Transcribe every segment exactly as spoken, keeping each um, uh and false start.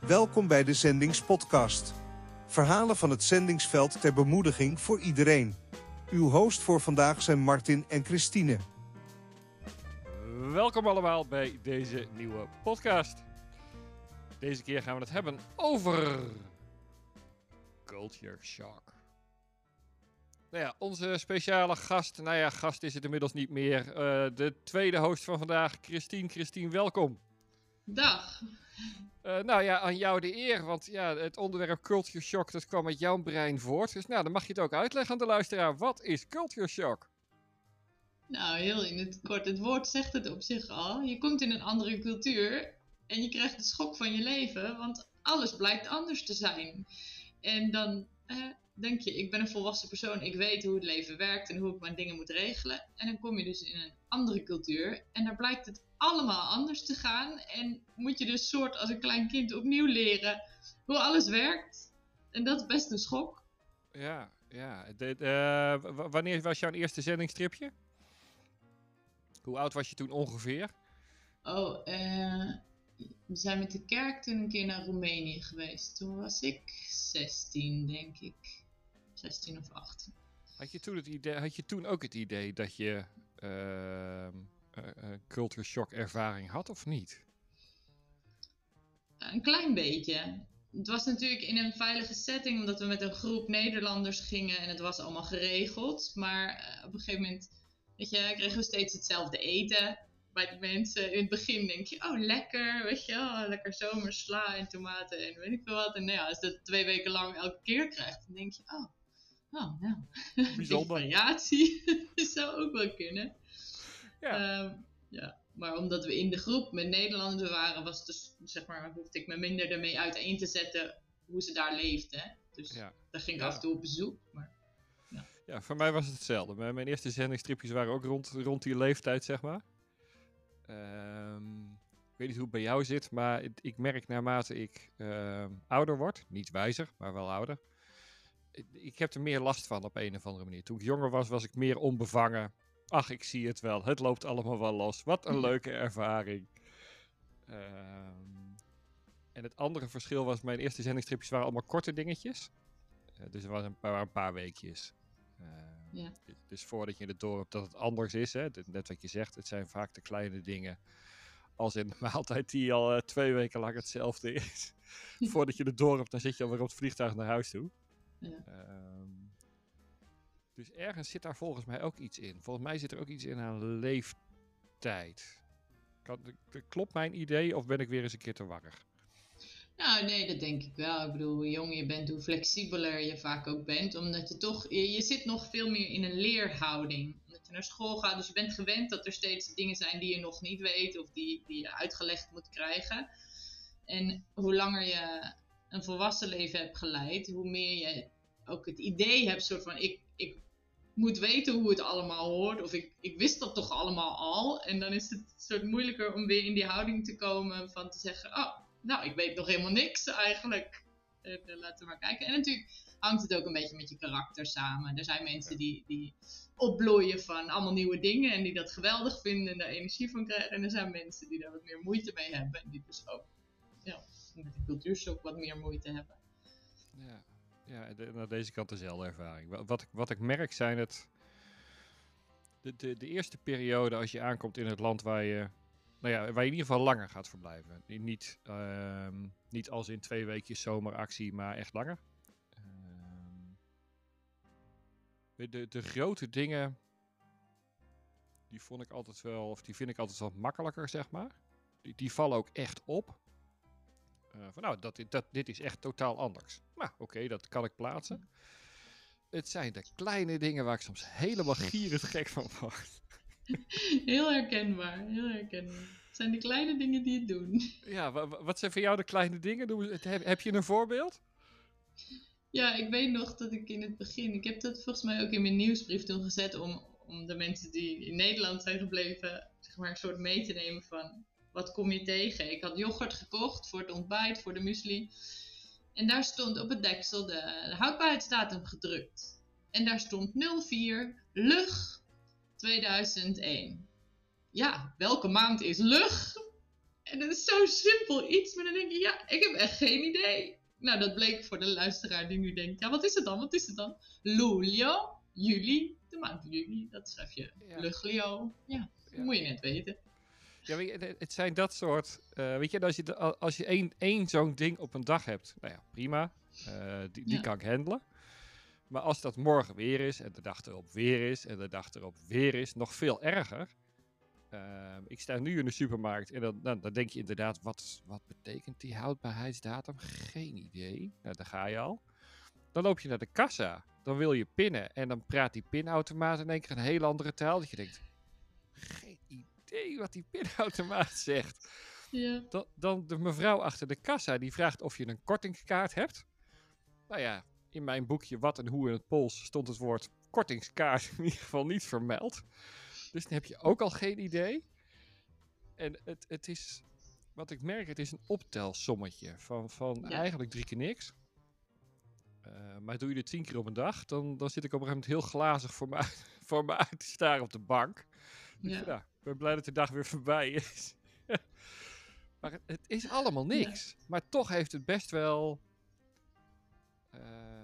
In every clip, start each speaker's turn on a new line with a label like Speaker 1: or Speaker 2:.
Speaker 1: Welkom bij de Zendingspodcast. Verhalen van het zendingsveld ter bemoediging voor iedereen. Uw host voor vandaag zijn Martin en Christine.
Speaker 2: Welkom allemaal bij deze nieuwe podcast. Deze keer gaan we het hebben over Culture Shock. Nou ja, onze speciale gast, nou ja, gast is het inmiddels niet meer. Uh, de tweede host van vandaag, Christine. Christine, welkom.
Speaker 3: Dag.
Speaker 2: Uh, nou ja, aan jou de eer, want ja, het onderwerp Culture Shock, dat kwam uit jouw brein voort. Dus nou, dan mag je het ook uitleggen aan de luisteraar. Wat is Culture Shock?
Speaker 3: Nou, heel in het kort. Het woord zegt het op zich al. Je komt in een andere cultuur en je krijgt de schok van je leven, want alles blijkt anders te zijn. En dan eh, denk je, ik ben een volwassen persoon, ik weet hoe het leven werkt en hoe ik mijn dingen moet regelen. En dan kom je dus in een andere cultuur en daar blijkt het allemaal anders te gaan. En moet je dus soort als een klein kind opnieuw leren hoe alles werkt. En dat is best een schok.
Speaker 2: Ja, ja. De, de, w- wanneer was jouw eerste zendingstripje? Hoe oud was je toen ongeveer?
Speaker 3: Oh, eh... we zijn met de kerk toen een keer naar Roemenië geweest. Toen was ik zestien, denk ik. zestien of achttien.
Speaker 2: Had je toen, het idee, had je toen ook het idee dat je uh, uh, uh, culture shock ervaring had of niet?
Speaker 3: Een klein beetje. Het was natuurlijk in een veilige setting, omdat we met een groep Nederlanders gingen en het was allemaal geregeld. Maar uh, op een gegeven moment, weet je, kregen we steeds hetzelfde eten. Bij de mensen in het begin denk je, oh lekker, weet je wel, lekker zomers sla en tomaten en weet ik veel wat. En nou ja, als je dat twee weken lang elke keer krijgt, dan denk je, oh, oh nou,
Speaker 2: bijzonder.
Speaker 3: variatie zou ook wel kunnen.
Speaker 2: Ja.
Speaker 3: Um, ja. Maar omdat we in de groep met Nederlanders waren, was dus, zeg maar, hoefde ik me minder ermee uiteen te zetten hoe ze daar leefden. Dus
Speaker 2: Ja.
Speaker 3: daar ging ik
Speaker 2: Ja.
Speaker 3: af en toe op bezoek. Maar, ja.
Speaker 2: ja, voor mij was het hetzelfde. Mijn mijn eerste zendingstripjes waren ook rond, rond die leeftijd, zeg maar. Um, ik weet niet hoe het bij jou zit, maar het, ik merk naarmate ik uh, ouder word, niet wijzer, maar wel ouder. Ik, ik heb er meer last van op een of andere manier. Toen ik jonger was, was ik meer onbevangen. Ach, ik zie het wel. Het loopt allemaal wel los. Wat een leuke ervaring. Um, en het andere verschil was, mijn eerste zendingstripjes waren allemaal korte dingetjes. Uh, dus er waren een paar, een paar weekjes. Uh,
Speaker 3: Ja.
Speaker 2: Dus voordat je het door hebt dat het anders is, hè, net wat je zegt, het zijn vaak de kleine dingen. Als in de maaltijd die al uh, twee weken lang hetzelfde is. Voordat je het door hebt, dan zit je alweer op het vliegtuig naar huis toe.
Speaker 3: Ja.
Speaker 2: Um, dus ergens zit daar volgens mij ook iets in. Volgens mij zit er ook iets in aan leeftijd. Kan, klopt mijn idee of ben ik weer eens een keer te warrig?
Speaker 3: Nou, nee, dat denk ik wel. Ik bedoel, hoe jonger je bent, hoe flexibeler je vaak ook bent. Omdat je toch, je, je zit nog veel meer in een leerhouding. Omdat je naar school gaat, dus je bent gewend dat er steeds dingen zijn die je nog niet weet. Of die, die je uitgelegd moet krijgen. En hoe langer je een volwassen leven hebt geleid, hoe meer je ook het idee hebt, soort van, ik, ik moet weten hoe het allemaal hoort. Of ik, ik wist dat toch allemaal al. En dan is het soort moeilijker om weer in die houding te komen van te zeggen, oh, nou, ik weet nog helemaal niks eigenlijk. En, uh, laten we maar kijken. En natuurlijk hangt het ook een beetje met je karakter samen. Er zijn mensen die, die opbloeien van allemaal nieuwe dingen en die dat geweldig vinden en daar energie van krijgen. En er zijn mensen die daar wat meer moeite mee hebben en die dus ook ja, met de cultuurshock wat meer moeite hebben.
Speaker 2: Ja, ja de, naar deze kant dezelfde ervaring. Wat ik, wat ik merk zijn het de, de, de eerste periode als je aankomt in het land waar je Nou ja, waar je in ieder geval langer gaat verblijven. Niet, uh, niet als in twee weekjes zomeractie, maar echt langer. Uh, de, de grote dingen, die vond ik altijd wel, of die vind ik altijd wel makkelijker, zeg maar. Die, die vallen ook echt op. Uh, van nou, dat, dat, dit is echt totaal anders. Nou, oké, okay, dat kan ik plaatsen. Het zijn de kleine dingen waar ik soms helemaal gierend gek van word.
Speaker 3: Heel herkenbaar, heel herkenbaar. Het zijn de kleine dingen die het doen.
Speaker 2: Ja, w- wat zijn voor jou de kleine dingen? Heb, heb je een voorbeeld?
Speaker 3: Ja, ik weet nog dat ik in het begin... Ik heb dat volgens mij ook in mijn nieuwsbrief toen gezet om, om de mensen die in Nederland zijn gebleven, zeg maar, een soort mee te nemen van, wat kom je tegen? Ik had yoghurt gekocht voor het ontbijt, voor de muesli. En daar stond op het deksel de, de houdbaarheidsdatum gedrukt. En daar stond nul vier Lug tweeduizend één. Ja, welke maand is Lug? En dat is zo simpel iets, maar dan denk je, ja, ik heb echt geen idee. Nou, dat bleek voor de luisteraar die nu denkt, ja, wat is het dan, wat is het dan? Luglio, juli, de maand juli, dat schrijf je
Speaker 2: Ja.
Speaker 3: Luglio. Ja, dat
Speaker 2: Ja.
Speaker 3: moet je net weten.
Speaker 2: Ja, weet je, het zijn dat soort... Uh, weet je, als je, de, als je één, één zo'n ding op een dag hebt, nou ja, prima. Uh, die die
Speaker 3: Ja.
Speaker 2: kan ik handelen. Maar als dat morgen weer is, en de dag erop weer is, en de dag erop weer is, nog veel erger. Uh, ik sta nu in de supermarkt en dan, dan, dan denk je inderdaad, wat, wat betekent die houdbaarheidsdatum? Geen idee. Nou, daar ga je al. Dan loop je naar de kassa, dan wil je pinnen en dan praat die pinautomaat in één keer een hele andere taal. Dat je denkt, geen idee wat die pinautomaat zegt.
Speaker 3: Ja.
Speaker 2: Dan, dan de mevrouw achter de kassa, die vraagt of je een kortingskaart hebt. Nou ja, in mijn boekje Wat en Hoe in het Pools stond het woord kortingskaart in ieder geval niet vermeld. Dus dan heb je ook al geen idee. En het, het is, wat ik merk, het is een optelsommetje van, van
Speaker 3: Ja.
Speaker 2: eigenlijk drie keer niks. Uh, maar doe je dit tien keer op een dag, dan, dan zit ik op een gegeven moment heel glazig voor me uit, voor me uit te staren op de bank. Dus
Speaker 3: Ja.
Speaker 2: ja, ik ben blij dat de dag weer voorbij is. Maar het, het is allemaal niks. Ja. Maar toch heeft het best wel... Uh,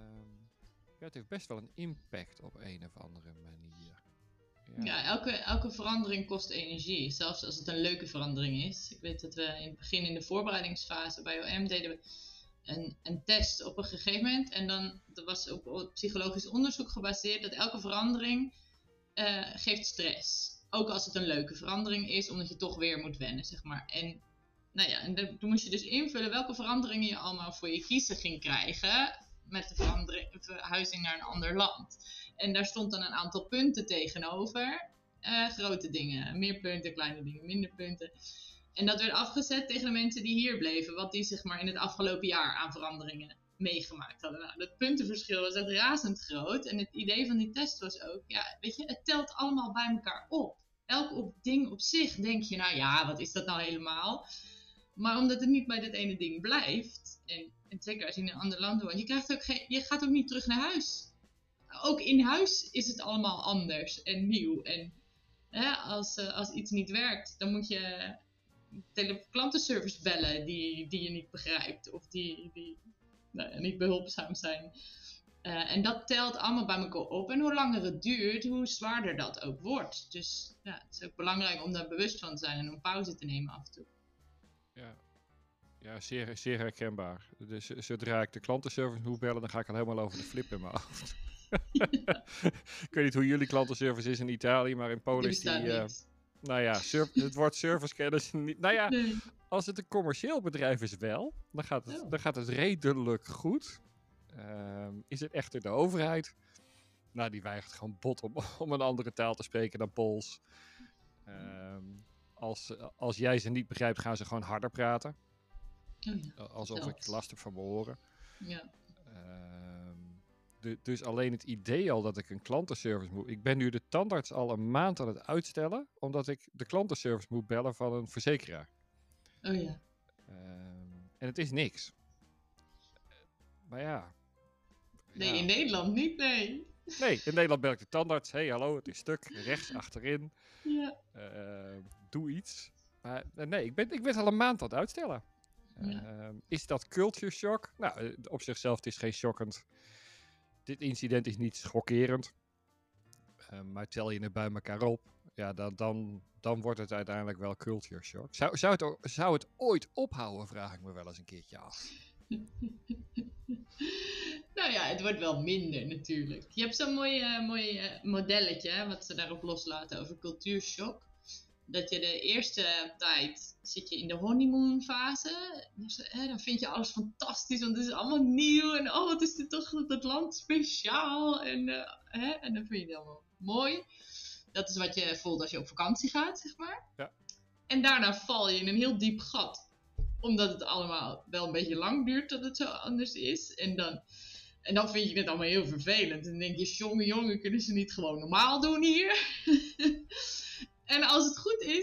Speaker 2: ja, het heeft best wel een impact op een of andere manier.
Speaker 3: Ja, ja elke, elke verandering kost energie. Zelfs als het een leuke verandering is. Ik weet dat we in het begin in de voorbereidingsfase bij O M deden we een, een test op een gegeven moment. En dan, dat was op, op psychologisch onderzoek gebaseerd, dat elke verandering uh, geeft stress. Ook als het een leuke verandering is, omdat je toch weer moet wennen, zeg maar. En, nou ja, en de, toen moest je dus invullen welke veranderingen je allemaal voor je kiezen ging krijgen met de verhuizing naar een ander land. En daar stond dan een aantal punten tegenover. Uh, grote dingen, meer punten, kleine dingen, minder punten. En dat werd afgezet tegen de mensen die hier bleven, wat die zeg maar in het afgelopen jaar aan veranderingen meegemaakt hadden. Nou, dat puntenverschil was echt razend groot. En het idee van die test was ook, ja, weet je, het telt allemaal bij elkaar op. Elk op ding op zich denk je, nou ja, wat is dat nou helemaal? Maar omdat het niet bij dat ene ding blijft, en, en zeker als je in een ander land woont, je, krijgt ook geen, je gaat ook niet terug naar huis. Ook in huis is het allemaal anders en nieuw. En hè, als, uh, als iets niet werkt, dan moet je tele- klantenservice bellen die, die je niet begrijpt. Of die, die nou ja, niet behulpzaam zijn. Uh, en dat telt allemaal bij elkaar op. En hoe langer het duurt, hoe zwaarder dat ook wordt. Dus ja, het is ook belangrijk om daar bewust van te zijn en om pauze te nemen af en toe.
Speaker 2: Ja, ja zeer, zeer herkenbaar. Dus zodra ik de klantenservice moet bellen, dan ga ik al helemaal over de flip in mijn hoofd. Ja. Ik weet niet hoe jullie klantenservice is in Italië, maar in Polen is die... Uh, nou ja, sur- het woord service kennen ze niet. Nou ja, nee. Als het een commercieel bedrijf is wel, dan gaat het, oh. dan gaat het redelijk goed. Uh, is het echter de overheid? Nou, die weigert gewoon bot om, om een andere taal te spreken dan Pools. Uh, als, als jij ze niet begrijpt, gaan ze gewoon harder praten.
Speaker 3: Oh ja,
Speaker 2: alsof
Speaker 3: dat.
Speaker 2: ik last heb van mijn oren.
Speaker 3: Ja.
Speaker 2: Uh, de, dus alleen het idee al dat ik een klantenservice moet... Ik ben nu de tandarts al een maand aan het uitstellen, omdat ik de klantenservice moet bellen van een verzekeraar.
Speaker 3: Oh ja.
Speaker 2: Uh, en het is niks. Maar ja...
Speaker 3: Nee,
Speaker 2: ja.
Speaker 3: in Nederland niet, nee.
Speaker 2: Nee, in Nederland bel ik de tandarts. Hé, hey, hallo, het is stuk. Rechts, achterin.
Speaker 3: Ja.
Speaker 2: Uh, doe iets. Maar uh, nee, ik ben, ik ben al een maand aan het uitstellen. Uh, ja. Is dat culture shock? Nou, op zichzelf het is geen shockend. Dit incident is niet schokkerend. Uh, maar tel je het bij elkaar op, ja, dan, dan, dan wordt het uiteindelijk wel culture shock. Zou, zou, het, zou het ooit ophouden, vraag ik me wel eens een keertje af.
Speaker 3: Nou ja, het wordt wel minder natuurlijk. Je hebt zo'n mooi, uh, mooi uh, modelletje, hè, wat ze daarop loslaten over cultuurshock. Dat je de eerste tijd zit je in de honeymoon fase. Dus, hè, dan vind je alles fantastisch, want het is allemaal nieuw. En oh, wat is dit toch dat land speciaal. En, uh, hè, en dan vind je het allemaal mooi. Dat is wat je voelt als je op vakantie gaat, zeg maar.
Speaker 2: Ja.
Speaker 3: En daarna val je in een heel diep gat. Omdat het allemaal wel een beetje lang duurt dat het zo anders is. En dan, en dan vind je het allemaal heel vervelend. En dan denk je, jongen, jongen, kunnen ze niet gewoon normaal doen hier? En als het goed is,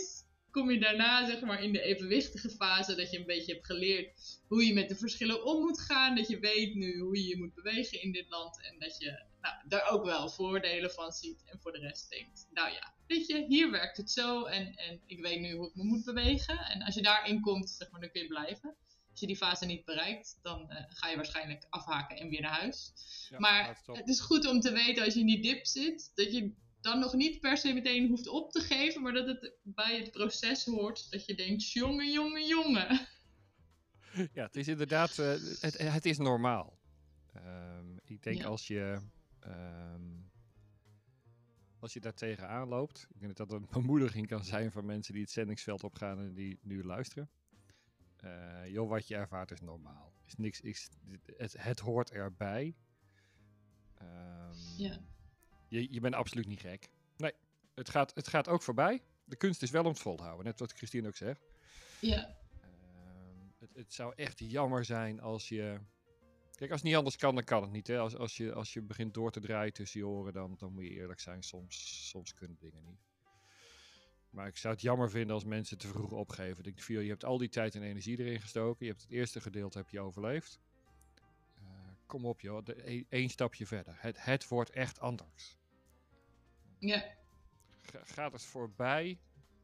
Speaker 3: kom je daarna zeg maar in de evenwichtige fase dat je een beetje hebt geleerd hoe je met de verschillen om moet gaan. Dat je weet nu hoe je je moet bewegen in dit land en dat je nou, daar ook wel voordelen van ziet en voor de rest denkt, nou ja, weet je, hier werkt het zo en, en ik weet nu hoe ik me moet bewegen. En als je daarin komt, zeg maar, dan kun je blijven. Als je die fase niet bereikt, dan uh, ga je waarschijnlijk afhaken en weer naar huis. Ja, maar het is goed om te weten als je in die dip zit, dat je dan nog niet per se meteen hoeft op te geven, maar dat het bij het proces hoort dat je denkt, jongen, jongen, jongen.
Speaker 2: Ja, het is inderdaad, uh, het, het is normaal. Um, ik denk ja. als je um, als je daar tegenaan loopt, ik denk dat dat een bemoediging kan zijn van mensen die het zendingsveld opgaan en die nu luisteren. Uh, joh, wat je ervaart is normaal. Is niks, is, het, het hoort erbij. Um, ja. Je, je bent absoluut niet gek. Nee, het gaat, het gaat ook voorbij. De kunst is wel om het vol te houden, net wat Christine ook zegt.
Speaker 3: Ja.
Speaker 2: Uh, het, het zou echt jammer zijn als je... Kijk, als het niet anders kan, dan kan het niet. Hè? Als, als, je, als je begint door te draaien tussen je oren, dan, dan moet je eerlijk zijn. Soms, soms kunnen dingen niet. Maar ik zou het jammer vinden als mensen te vroeg opgeven. Ik denk, je hebt al die tijd en energie erin gestoken. Je hebt het eerste gedeelte heb je overleefd. Uh, kom op joh, de, één stapje verder. Het, het wordt echt anders.
Speaker 3: Ja.
Speaker 2: Ga, gaat het voorbij?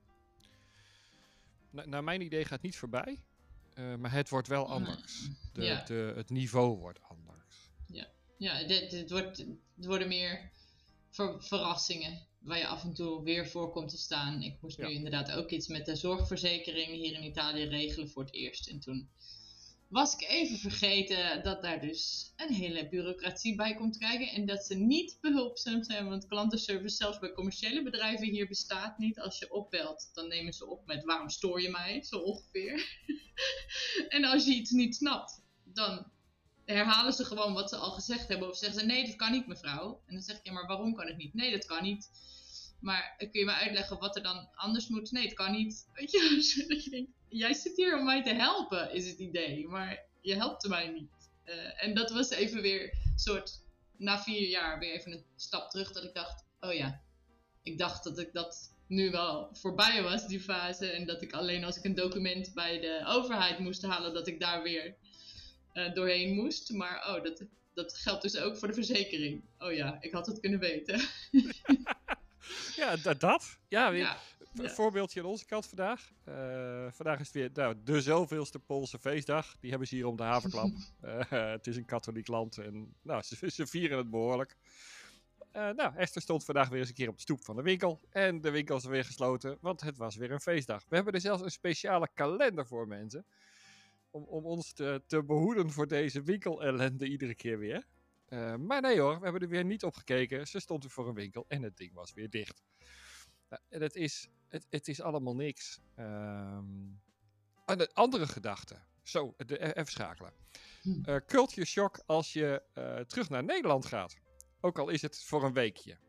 Speaker 2: Na, naar mijn idee gaat het niet voorbij. Uh, maar het wordt wel anders. De, ja. de, het niveau wordt anders.
Speaker 3: Ja, ja dit, dit wordt, het worden meer ver, verrassingen waar je af en toe weer voor komt te staan. Ik moest ja. nu inderdaad ook iets met de zorgverzekering hier in Italië regelen voor het eerst. En toen was ik even vergeten dat daar dus een hele bureaucratie bij komt kijken. En dat ze niet behulpzaam zijn, want klantenservice zelfs bij commerciële bedrijven hier bestaat niet. Als je opbelt, dan nemen ze op met waarom stoor je mij, zo ongeveer. En als je iets niet snapt, dan herhalen ze gewoon wat ze al gezegd hebben. Of zeggen ze, nee, dat kan niet mevrouw. En dan zeg je, maar waarom kan het niet? Nee, dat kan niet. Maar kun je me uitleggen wat er dan anders moet? Nee, het kan niet. Weet je, dat je denkt, jij zit hier om mij te helpen, is het idee. Maar je helpt mij niet. Uh, en dat was even weer een soort, na vier jaar weer even een stap terug. Dat ik dacht, oh ja, ik dacht dat ik dat nu wel voorbij was, die fase. En dat ik alleen als ik een document bij de overheid moest halen, dat ik daar weer uh, doorheen moest. Maar oh, dat, dat geldt dus ook voor de verzekering. Oh ja, ik had het kunnen weten.
Speaker 2: Ja, dat. dat. Ja, weer
Speaker 3: ja,
Speaker 2: een
Speaker 3: ja.
Speaker 2: voorbeeldje aan onze kant vandaag. Uh, vandaag is het weer nou, de zoveelste Poolse feestdag. Die hebben ze hier om de haverklap. uh, het is een katholiek land en nou, ze, ze vieren het behoorlijk. Uh, nou, Esther stond vandaag weer eens een keer op de stoep van de winkel. En de winkel is weer gesloten, want het was weer een feestdag. We hebben er zelfs een speciale kalender voor mensen. Om, om ons te, te behoeden voor deze winkelellende iedere keer weer. Uh, maar nee hoor, we hebben er weer niet op gekeken. Ze stond er voor een winkel en het ding was weer dicht. Nou, en het is, het, het is allemaal niks. Um, een andere gedachte. Zo, de, even schakelen. Uh, culture shock als je uh, terug naar Nederland gaat. Ook al is het voor een weekje.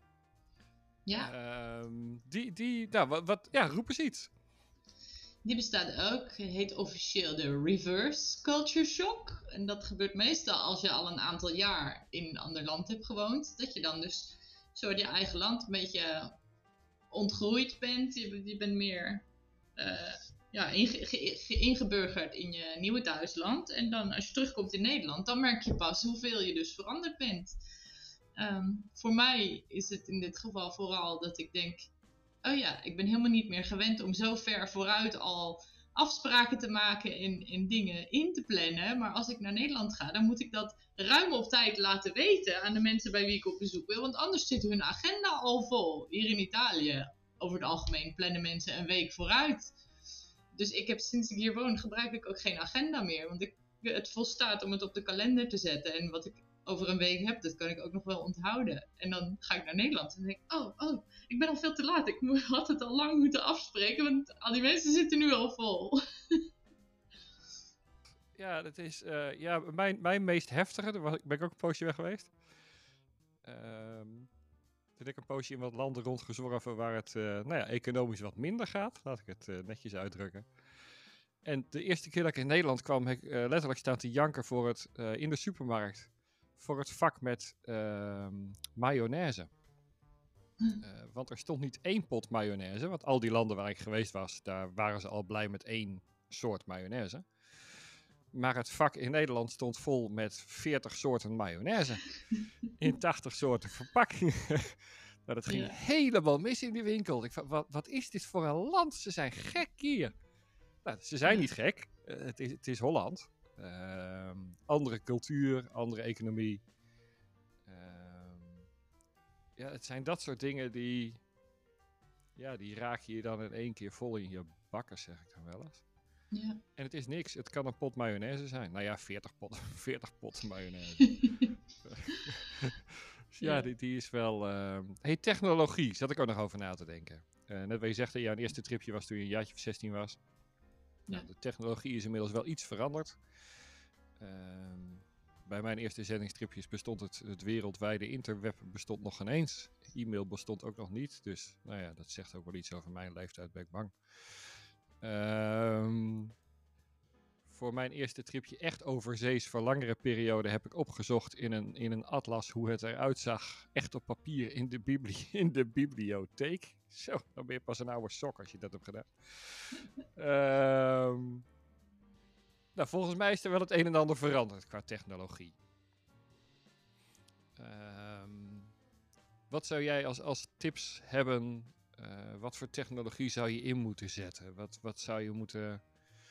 Speaker 3: Ja.
Speaker 2: Um, die, die, nou, wat, wat, ja, roep eens iets.
Speaker 3: Die bestaat ook. Het heet officieel de reverse culture shock. En dat gebeurt meestal als je al een aantal jaar in een ander land hebt gewoond. Dat je dan dus zo in je eigen land een beetje ontgroeid bent. Je, je bent meer uh, ja, inge, ge, ingeburgerd in je nieuwe thuisland. En dan als je terugkomt in Nederland, dan merk je pas hoeveel je dus veranderd bent. Um, voor mij is het in dit geval vooral dat ik denk, oh ja, ik ben helemaal niet meer gewend om zo ver vooruit al afspraken te maken en, en dingen in te plannen. Maar als ik naar Nederland ga, dan moet ik dat ruim op tijd laten weten aan de mensen bij wie ik op bezoek wil. Want anders zit hun agenda al vol. Hier in Italië, over het algemeen, plannen mensen een week vooruit. Dus ik heb sinds ik hier woon, gebruik ik ook geen agenda meer. Want ik, het volstaat om het op de kalender te zetten. En wat ik over een week heb, dat kan ik ook nog wel onthouden. En dan ga ik naar Nederland en denk ik, oh, oh, ik ben al veel te laat. Ik mo- had het al lang moeten afspreken, want al die mensen zitten nu al vol.
Speaker 2: Ja, dat is uh, ja, mijn, mijn meest heftige, daar was, ben ik ook een poosje weg geweest. Um, toen heb ik een poosje in wat landen rondgezworven waar het uh, nou ja, economisch wat minder gaat. Laat ik het uh, netjes uitdrukken. En de eerste keer dat ik in Nederland kwam, heb ik uh, letterlijk staan te janken voor het, uh, in de supermarkt. Voor het vak met uh, mayonaise. Uh, want er stond niet één pot mayonaise. Want al die landen waar ik geweest was, daar waren ze al blij met één soort mayonaise. Maar het vak in Nederland stond vol met veertig soorten mayonaise. In tachtig soorten verpakkingen. Nou, dat ging ja. helemaal mis in die winkel. Ik vond, wat, wat is dit voor een land? Ze zijn gek hier. Nou, ze zijn ja. niet gek. Uh, het, is, het is Holland. Uh, andere cultuur, andere economie. Uh, ja, het zijn dat soort dingen die... Ja, die raak je dan in één keer vol in je bakken, zeg ik dan wel eens.
Speaker 3: Ja.
Speaker 2: En het is niks. Het kan een pot mayonaise zijn. Nou ja, veertig pot, veertig pot mayonaise. Dus ja, die, die is wel... Uh... Hey, technologie. Zat ik ook nog over na te denken. Uh, net wat je zegt, jouw eerste tripje was toen je een jaartje of zestien was. Ja. Nou, de technologie is inmiddels wel iets veranderd. Uh, bij mijn eerste zendingstripjes bestond het, het wereldwijde interweb bestond nog geen eens. E-mail bestond ook nog niet. Dus nou ja, dat zegt ook wel iets over mijn leeftijd, ben ik bang. Um, voor mijn eerste tripje echt overzees voor langere periode heb ik opgezocht in een, in een atlas hoe het eruit zag. Echt op papier in de, bibli- in de bibliotheek. Zo, dan ben je pas een oude sok als je dat hebt gedaan. Um, nou, volgens mij is er wel het een en ander veranderd qua technologie. Um, wat zou jij als, als tips hebben? Uh, wat voor technologie zou je in moeten zetten? Wat, wat zou je moeten...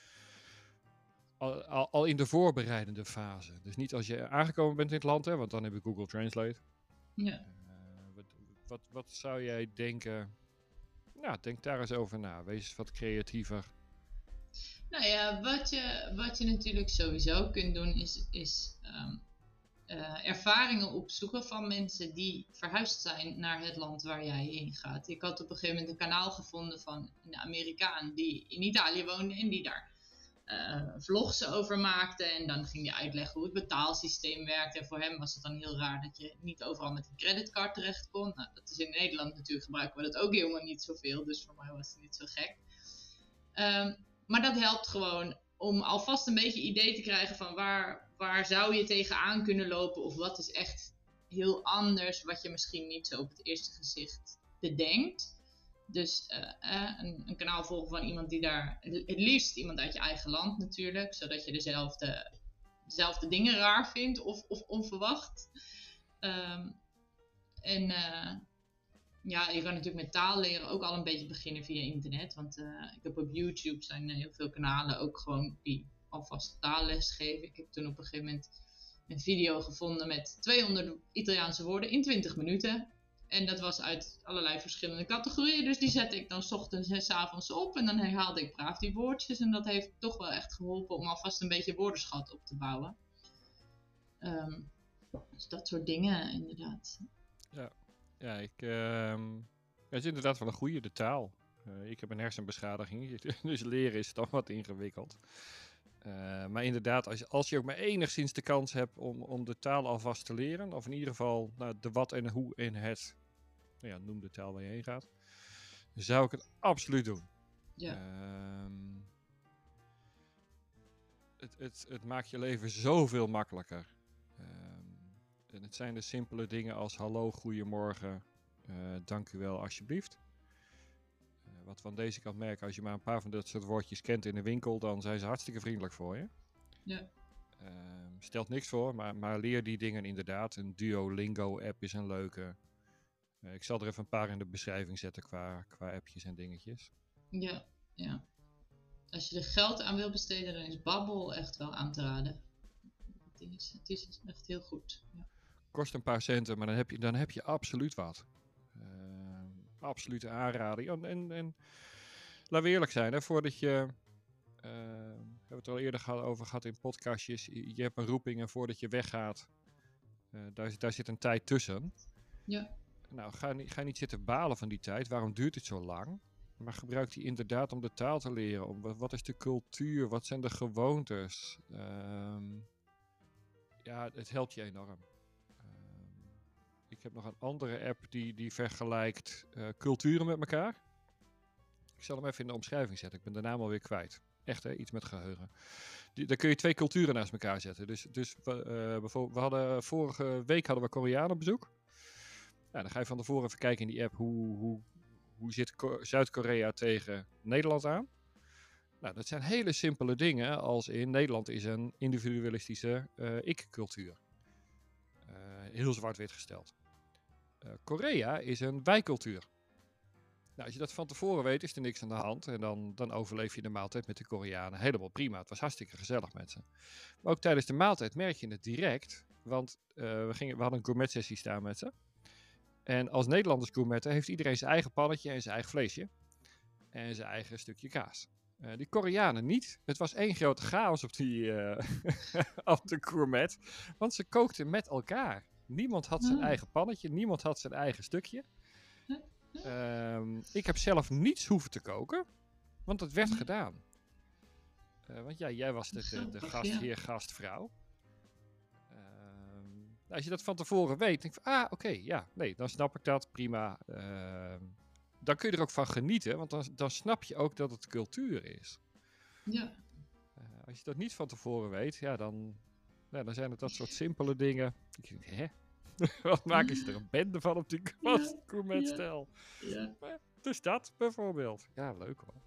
Speaker 2: Al, al, al in de voorbereidende fase. Dus niet als je aangekomen bent in het land, hè, want dan heb je Google Translate.
Speaker 3: Ja.
Speaker 2: Uh, wat, wat, wat zou jij denken... Nou, denk daar eens over na. Wees eens wat creatiever.
Speaker 3: Nou ja, wat je, wat je natuurlijk sowieso kunt doen is... is um, uh, ervaringen opzoeken van mensen die verhuisd zijn naar het land waar jij heen gaat. Ik had op een gegeven moment een kanaal gevonden van een Amerikaan die in Italië woonde en die daar uh, vlogs over maakte. En dan ging hij uitleggen hoe het betaalsysteem werkt. En voor hem was het dan heel raar dat je niet overal met een creditcard terecht kon. Nou, dat is in Nederland natuurlijk, gebruiken we dat ook helemaal niet zoveel. Dus voor mij was het niet zo gek. Um, maar dat helpt gewoon om alvast een beetje idee te krijgen van waar, waar zou je tegenaan kunnen lopen. Of wat is echt heel anders wat je misschien niet zo op het eerste gezicht bedenkt. Dus uh, uh, een, een kanaal volgen van iemand die daar, het liefst iemand uit je eigen land natuurlijk. Zodat je dezelfde, dezelfde dingen raar vindt of, of onverwacht. Um, en uh, ja, je kan natuurlijk met taal leren ook al een beetje beginnen via internet. Want uh, ik heb op YouTube zijn heel veel kanalen ook gewoon die alvast taalles geven. Ik heb toen op een gegeven moment een video gevonden met tweehonderd Italiaanse woorden in twintig minuten. En dat was uit allerlei verschillende categorieën. Dus die zette ik dan 's ochtends en 's avonds op. En dan herhaalde ik braaf die woordjes. En dat heeft toch wel echt geholpen om alvast een beetje woordenschat op te bouwen. Um, dus dat soort dingen inderdaad.
Speaker 2: Ja, ja ik, uh, het is inderdaad wel een goede, de taal. Uh, ik heb een hersenbeschadiging, dus leren is dan wat ingewikkeld. Uh, maar inderdaad, als je, als je ook maar enigszins de kans hebt om, om de taal alvast te leren, of in ieder geval nou, de wat en hoe in het, nou ja, noem de taal waar je heen gaat, zou ik het absoluut doen.
Speaker 3: Ja.
Speaker 2: Uh, het, het, het maakt je leven zoveel makkelijker. Uh, en het zijn de simpele dingen als hallo, goedemorgen, uh, dank u wel, alsjeblieft. Wat we aan deze kant merken, als je maar een paar van dat soort woordjes kent in de winkel, dan zijn ze hartstikke vriendelijk voor je.
Speaker 3: Ja.
Speaker 2: Uh, stelt niks voor, maar, maar leer die dingen inderdaad. Een Duolingo-app is een leuke. Uh, ik zal er even een paar in de beschrijving zetten qua, qua appjes en dingetjes.
Speaker 3: Ja, ja. Als je er geld aan wil besteden, dan is Babbel echt wel aan te raden. Het is, het is echt heel goed. Ja.
Speaker 2: Kost een paar centen, maar dan heb je, dan heb je absoluut wat. Absoluut aanraden. En, en, en laten we eerlijk zijn, hè, voordat je, uh, we hebben het er al eerder gehad, over gehad in podcastjes, je, je hebt een roeping en voordat je weggaat, uh, daar, daar zit een tijd tussen.
Speaker 3: Ja.
Speaker 2: Nou, ga, ga niet zitten balen van die tijd. Waarom duurt het zo lang? Maar gebruik die inderdaad om de taal te leren. Om, wat, wat is de cultuur? Wat zijn de gewoontes? Um, ja, het helpt je enorm. Ik heb nog een andere app die, die vergelijkt uh, culturen met elkaar. Ik zal hem even in de omschrijving zetten. Ik ben de naam alweer kwijt. Echt, hè? Iets met geheugen. Die, daar kun je twee culturen naast elkaar zetten. Dus, dus we, uh, bijvoorbeeld, we hadden, vorige week hadden we Koreanen op bezoek. Nou, dan ga je van tevoren even kijken in die app hoe, hoe, hoe zit Ko- Zuid-Korea tegen Nederland aan. Nou, dat zijn hele simpele dingen als in Nederland is een individualistische uh, ik-cultuur. Uh, heel zwart-wit gesteld. Uh, Korea is een wij-cultuur. Nou, als je dat van tevoren weet, is er niks aan de hand. En dan, dan overleef je de maaltijd met de Koreanen helemaal prima. Het was hartstikke gezellig met ze. Maar ook tijdens de maaltijd merk je het direct. Want uh, we, gingen, we hadden een gourmet-sessie staan met ze. En als Nederlanders gourmetten heeft iedereen zijn eigen pannetje en zijn eigen vleesje. En zijn eigen stukje kaas. Uh, die Koreanen niet. Het was één grote chaos op, die, uh, op de gourmet. Want ze kookten met elkaar. Niemand had zijn
Speaker 3: Oh.
Speaker 2: eigen pannetje. Niemand had zijn eigen stukje. Um, ik heb zelf niets hoeven te koken. Want het werd gedaan. Uh, want ja, jij was de, de, de gastheer, ja. gastvrouw. Um, nou, als je dat van tevoren weet, denk je van, ah, oké, okay, ja, nee, dan snap ik dat, prima. Uh, dan kun je er ook van genieten, want dan, dan snap je ook dat het cultuur is.
Speaker 3: Ja.
Speaker 2: Uh, als je dat niet van tevoren weet, ja, dan, ja, dan zijn het dat soort simpele dingen. Ik denk, hè? Wat maken ze er een bende van op die gourmetstijl?
Speaker 3: Ja.
Speaker 2: Ja. Dus dat bijvoorbeeld. Ja, leuk hoor.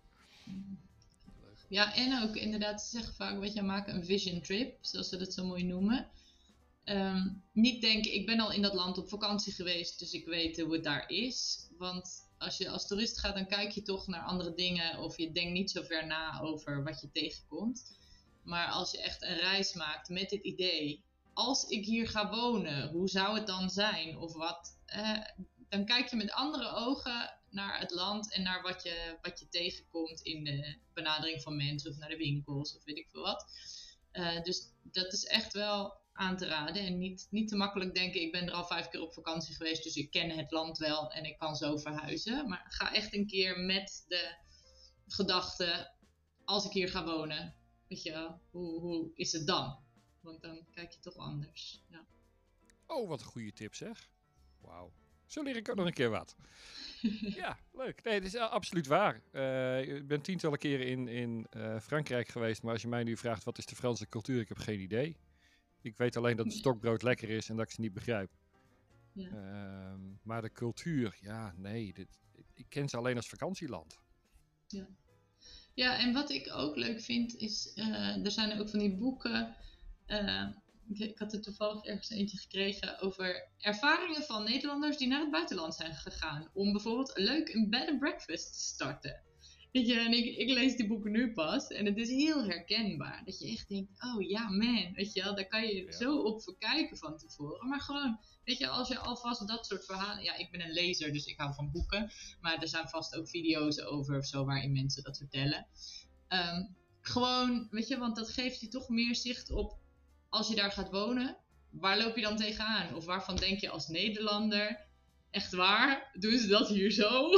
Speaker 3: Ja, en ook inderdaad, ze zeggen vaak, weet je, maken een vision trip, zoals ze dat zo mooi noemen. Um, niet denken, ik ben al in dat land op vakantie geweest, dus ik weet hoe het daar is. Want als je als toerist gaat, dan kijk je toch naar andere dingen of je denkt niet zo ver na over wat je tegenkomt. Maar als je echt een reis maakt met dit idee, als ik hier ga wonen, hoe zou het dan zijn? Of wat, eh, dan kijk je met andere ogen naar het land en naar wat je, wat je tegenkomt in de benadering van mensen of naar de winkels of weet ik veel wat. Uh, dus dat is echt wel aan te raden en niet, niet te makkelijk denken, ik ben er al vijf keer op vakantie geweest, dus ik ken het land wel en ik kan zo verhuizen. Maar ga echt een keer met de gedachte, als ik hier ga wonen, weet je wel, hoe, hoe is het dan? Want dan kijk je toch anders. Ja.
Speaker 2: Oh, wat een goede tip zeg. Wauw. Zo leer ik ook nog een keer wat. Ja, leuk. Nee, het is absoluut waar. Uh, ik ben tientallen keren in, in uh, Frankrijk geweest, maar als je mij nu vraagt wat is de Franse cultuur, ik heb geen idee. Ik weet alleen dat het stokbrood lekker is en dat ik ze niet begrijp. Ja. Uh, maar de cultuur, ja, nee. Dit, ik ken ze alleen als vakantieland.
Speaker 3: Ja. Ja, en wat ik ook leuk vind is, uh, er zijn ook van die boeken. Uh, ik, ik had er toevallig ergens eentje gekregen over ervaringen van Nederlanders die naar het buitenland zijn gegaan. Om bijvoorbeeld leuk een bed and breakfast te starten. Weet je, en ik, ik lees die boeken nu pas en het is heel herkenbaar. Dat je echt denkt, oh ja man, weet je wel, daar kan je ja. zo op verkijken van tevoren. Maar gewoon, weet je, als je alvast dat soort verhalen... Ja, ik ben een lezer, dus ik hou van boeken. Maar er zijn vast ook video's over of zo waarin mensen dat vertellen. Um, gewoon, weet je, want dat geeft je toch meer zicht op, als je daar gaat wonen, waar loop je dan tegenaan? Of waarvan denk je als Nederlander... Echt waar? Doen ze dat hier zo?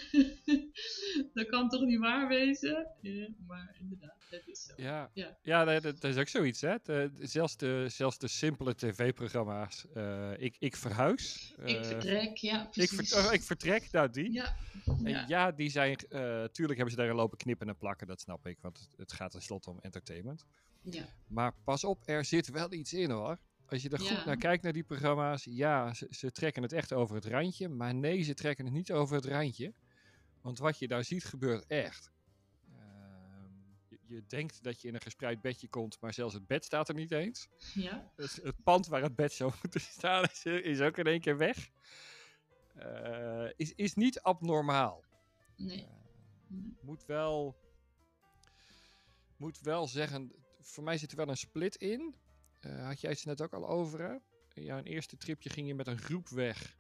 Speaker 3: Dat kan toch niet waar wezen? Ja, maar inderdaad, dat is zo.
Speaker 2: Ja, ja. ja dat, dat is ook zoiets. Hè? De, zelfs, de, zelfs de simpele tv-programma's. Uh, ik, ik verhuis. Uh,
Speaker 3: ik vertrek, ja, precies.
Speaker 2: Ik, ver, oh, ik vertrek, nou die.
Speaker 3: Ja.
Speaker 2: En
Speaker 3: ja.
Speaker 2: ja, die zijn... Uh, tuurlijk hebben ze daar lopen knippen en plakken, dat snap ik. Want het, het gaat tenslotte om entertainment.
Speaker 3: Ja.
Speaker 2: Maar pas op, er zit wel iets in hoor. Als je er goed
Speaker 3: ja.
Speaker 2: naar kijkt, naar die programma's, ja, ze, ze trekken het echt over het randje. Maar nee, ze trekken het niet over het randje. Want wat je daar ziet, gebeurt echt. Uh, je, je denkt dat je in een gespreid bedje komt, maar zelfs het bed staat er niet eens.
Speaker 3: Ja.
Speaker 2: Dus het pand waar het bed zou moeten staan, is, is ook in één keer weg. Uh, is, is niet abnormaal.
Speaker 3: Nee.
Speaker 2: Uh, moet wel... Moet wel zeggen, voor mij zit er wel een split in. Uh, had jij het net ook al over, hè? Ja, een eerste tripje ging je met een groep weg.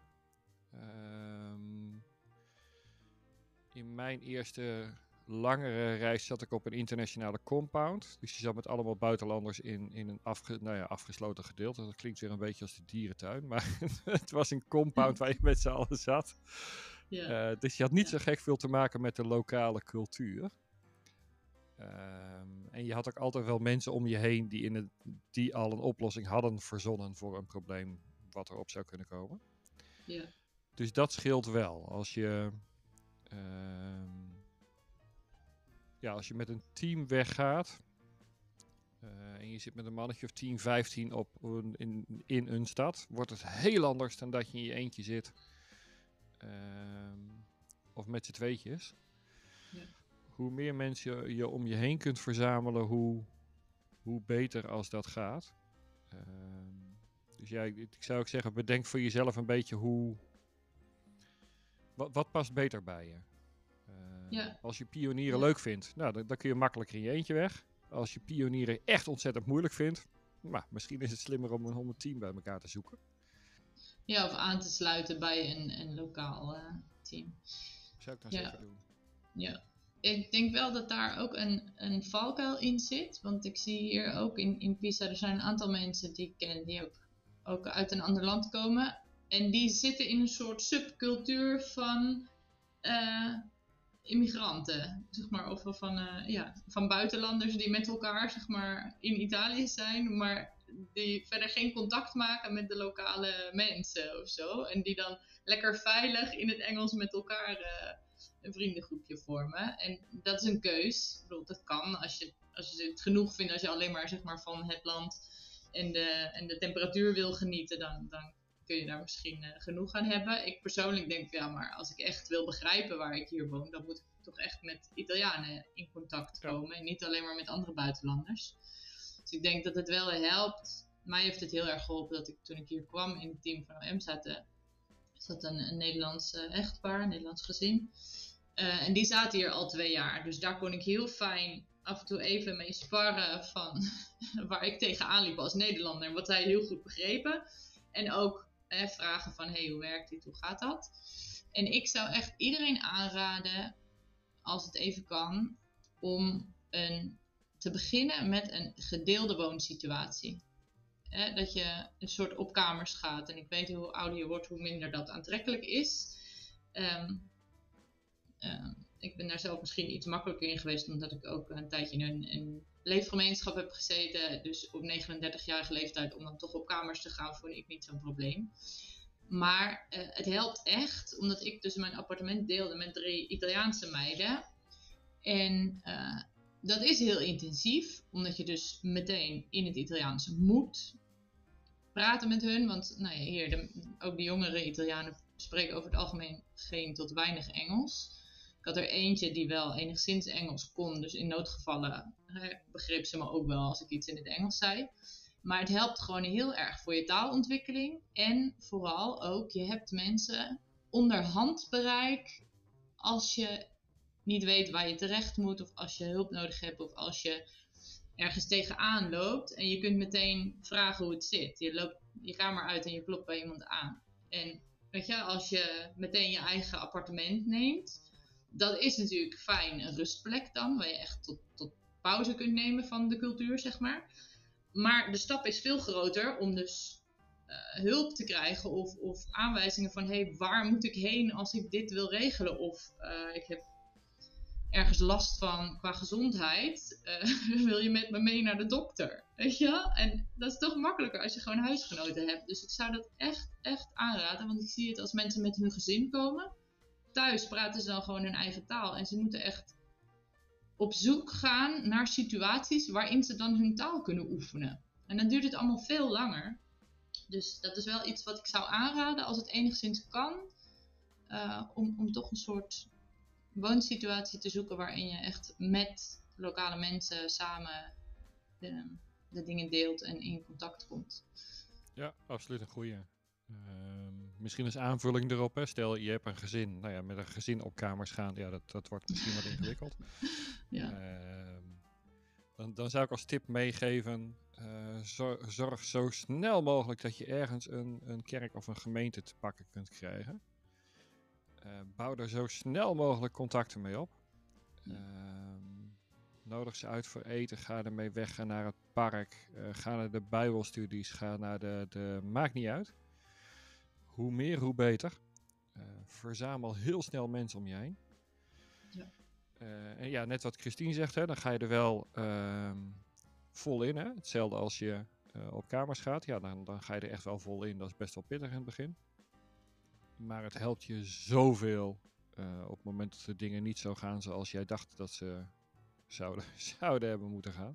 Speaker 2: Um, in mijn eerste langere reis zat ik op een internationale compound. Dus je zat met allemaal buitenlanders in, in een afge, nou ja, afgesloten gedeelte. Dat klinkt weer een beetje als de dierentuin. Maar het was een compound waar je met z'n allen zat. Ja. Uh, dus je had niet ja. zo gek veel te maken met de lokale cultuur. Um, en je had ook altijd wel mensen om je heen die, in het, die al een oplossing hadden verzonnen voor een probleem wat erop zou kunnen komen.
Speaker 3: Ja.
Speaker 2: Dus dat scheelt wel. Als je, um, ja, als je met een team weggaat uh, en je zit met een mannetje of tien, vijftien op een, in, in een stad, wordt het heel anders dan dat je in je eentje zit ehm, of met z'n tweetjes.
Speaker 3: Ja.
Speaker 2: Hoe meer mensen je, je om je heen kunt verzamelen, hoe, hoe beter als dat gaat. Ehm, dus ja, ik, ik zou ook zeggen, bedenk voor jezelf een beetje hoe... Wat, wat past beter bij je? Uh,
Speaker 3: Ja.
Speaker 2: Als je pionieren
Speaker 3: Ja.
Speaker 2: leuk vindt, nou, dan, dan kun je makkelijker in je eentje weg. Als je pionieren echt ontzettend moeilijk vindt, nou, misschien is het slimmer om een, om een team bij elkaar te zoeken.
Speaker 3: Ja, of aan te sluiten bij een, een lokaal uh, team.
Speaker 2: Zou ik dan
Speaker 3: Ja.
Speaker 2: zeker doen.
Speaker 3: Ja. Ik denk wel dat daar ook een, een valkuil in zit. Want ik zie hier ook in, in Pisa, er zijn een aantal mensen die ik ken die ook, ook uit een ander land komen. En die zitten in een soort subcultuur van uh, immigranten. Zeg maar, of van, uh, ja, van buitenlanders die met elkaar zeg maar, in Italië zijn. Maar die verder geen contact maken met de lokale mensen of zo. En die dan lekker veilig in het Engels met elkaar... Uh, een vriendengroepje vormen. En dat is een keus. Ik bedoel, dat kan als je, als je het genoeg vindt, als je alleen maar, zeg maar van het land en de, en de temperatuur wil genieten, dan, dan kun je daar misschien uh, genoeg aan hebben. Ik persoonlijk denk, ja, maar als ik echt wil begrijpen waar ik hier woon, dan moet ik toch echt met Italianen in contact komen. Ja. En niet alleen maar met andere buitenlanders. Dus ik denk dat het wel helpt. Mij heeft het heel erg geholpen dat ik toen ik hier kwam in het team van O M zat, zat een, een Nederlands uh, echtpaar, een Nederlands gezin. Uh, en die zaten hier al twee jaar. Dus daar kon ik heel fijn af en toe even mee sparren van waar ik tegenaan liep als Nederlander. En wat zij heel goed begrepen. En ook eh, vragen van, hey, hoe werkt dit? Hoe gaat dat? En ik zou echt iedereen aanraden, als het even kan, om een, te beginnen met een gedeelde woonsituatie. Eh, dat je een soort op kamers gaat. En ik weet hoe ouder je wordt, hoe minder dat aantrekkelijk is. Um, Uh, ik ben daar zelf misschien iets makkelijker in geweest, omdat ik ook een tijdje in een, een leefgemeenschap heb gezeten. Dus op negenendertigjarige leeftijd om dan toch op kamers te gaan, vond ik niet zo'n probleem. Maar uh, het helpt echt, omdat ik dus mijn appartement deelde met drie Italiaanse meiden. En uh, dat is heel intensief, omdat je dus meteen in het Italiaans moet praten met hun. Want nou ja, hier, de, ook de jongere Italianen spreken over het algemeen geen tot weinig Engels. Ik had er eentje die wel enigszins Engels kon. Dus in noodgevallen hè, begreep ze me ook wel als ik iets in het Engels zei. Maar het helpt gewoon heel erg voor je taalontwikkeling. En vooral ook, je hebt mensen onder handbereik als je niet weet waar je terecht moet. Of als je hulp nodig hebt. Of als je ergens tegenaan loopt. En je kunt meteen vragen hoe het zit. Je loopt je kamer uit en je klopt bij iemand aan. En weet je, als je meteen je eigen appartement neemt, dat is natuurlijk fijn, een rustplek dan, waar je echt tot, tot pauze kunt nemen van de cultuur, zeg maar. Maar de stap is veel groter om dus uh, hulp te krijgen of, of aanwijzingen van, hé, hey, waar moet ik heen als ik dit wil regelen? Of uh, ik heb ergens last van qua gezondheid, uh, wil je met me mee naar de dokter? Weet je? En dat is toch makkelijker als je gewoon huisgenoten hebt. Dus ik zou dat echt, echt aanraden, want ik zie het als mensen met hun gezin komen. Thuis praten ze dan gewoon hun eigen taal. En ze moeten echt op zoek gaan naar situaties waarin ze dan hun taal kunnen oefenen. En dan duurt het allemaal veel langer. Dus dat is wel iets wat ik zou aanraden als het enigszins kan. Uh, om, om toch een soort woonsituatie te zoeken waarin je echt met lokale mensen samen de, de dingen deelt en in contact komt.
Speaker 2: Ja, absoluut een goeie. Uh, misschien als aanvulling erop, hè. Stel je hebt een gezin, nou ja, met een gezin op kamers gaan, ja, dat, dat wordt misschien wat ingewikkeld.
Speaker 3: Ja.
Speaker 2: Uh, dan, dan zou ik als tip meegeven, uh, zorg, zorg zo snel mogelijk dat je ergens een, een kerk of een gemeente te pakken kunt krijgen. Uh, bouw er zo snel mogelijk contacten mee op. Uh, nodig ze uit voor eten, ga ermee weg, ga naar het park, uh, ga naar de bijbelstudies, ga naar de, de... Maakt niet uit. Hoe meer, hoe beter. Uh, verzamel heel snel mensen om je heen.
Speaker 3: Ja.
Speaker 2: Uh, en ja, net wat Christine zegt, hè, dan ga je er wel uh, vol in. Hè? Hetzelfde als je uh, op kamers gaat. Ja, dan, dan ga je er echt wel vol in. Dat is best wel pittig in het begin. Maar het helpt je zoveel uh, op het moment dat de dingen niet zo gaan zoals jij dacht dat ze zouden, zouden hebben moeten gaan.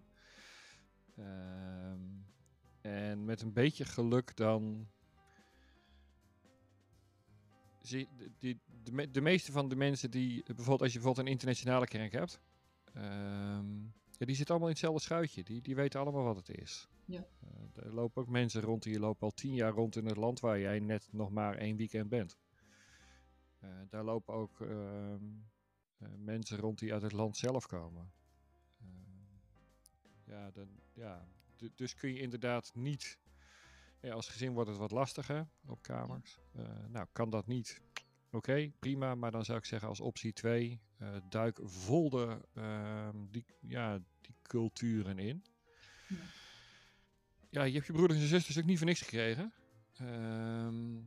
Speaker 2: Um, en met een beetje geluk dan zie, de, die, de, me- de meeste van de mensen die, bijvoorbeeld als je bijvoorbeeld een internationale kerk hebt, ehm, ja, die zitten allemaal in hetzelfde schuitje. Die, die weten allemaal wat het is.
Speaker 3: Ja.
Speaker 2: Uh, er lopen ook mensen rond die lopen al tien jaar rond in het land waar jij net nog maar één weekend bent. Uh, daar lopen ook uh, uh, mensen rond die uit het land zelf komen. Uh, ja, dan, ja. D- dus kun je inderdaad niet... Ja, als gezin wordt het wat lastiger op kamers. Uh, nou, kan dat niet? Oké, okay, prima. Maar dan zou ik zeggen als optie twee... Uh, duik vol de, uh, die, ja, die culturen in.
Speaker 3: Ja.
Speaker 2: Ja, je hebt je broeders en zusters ook niet voor niks gekregen. Um,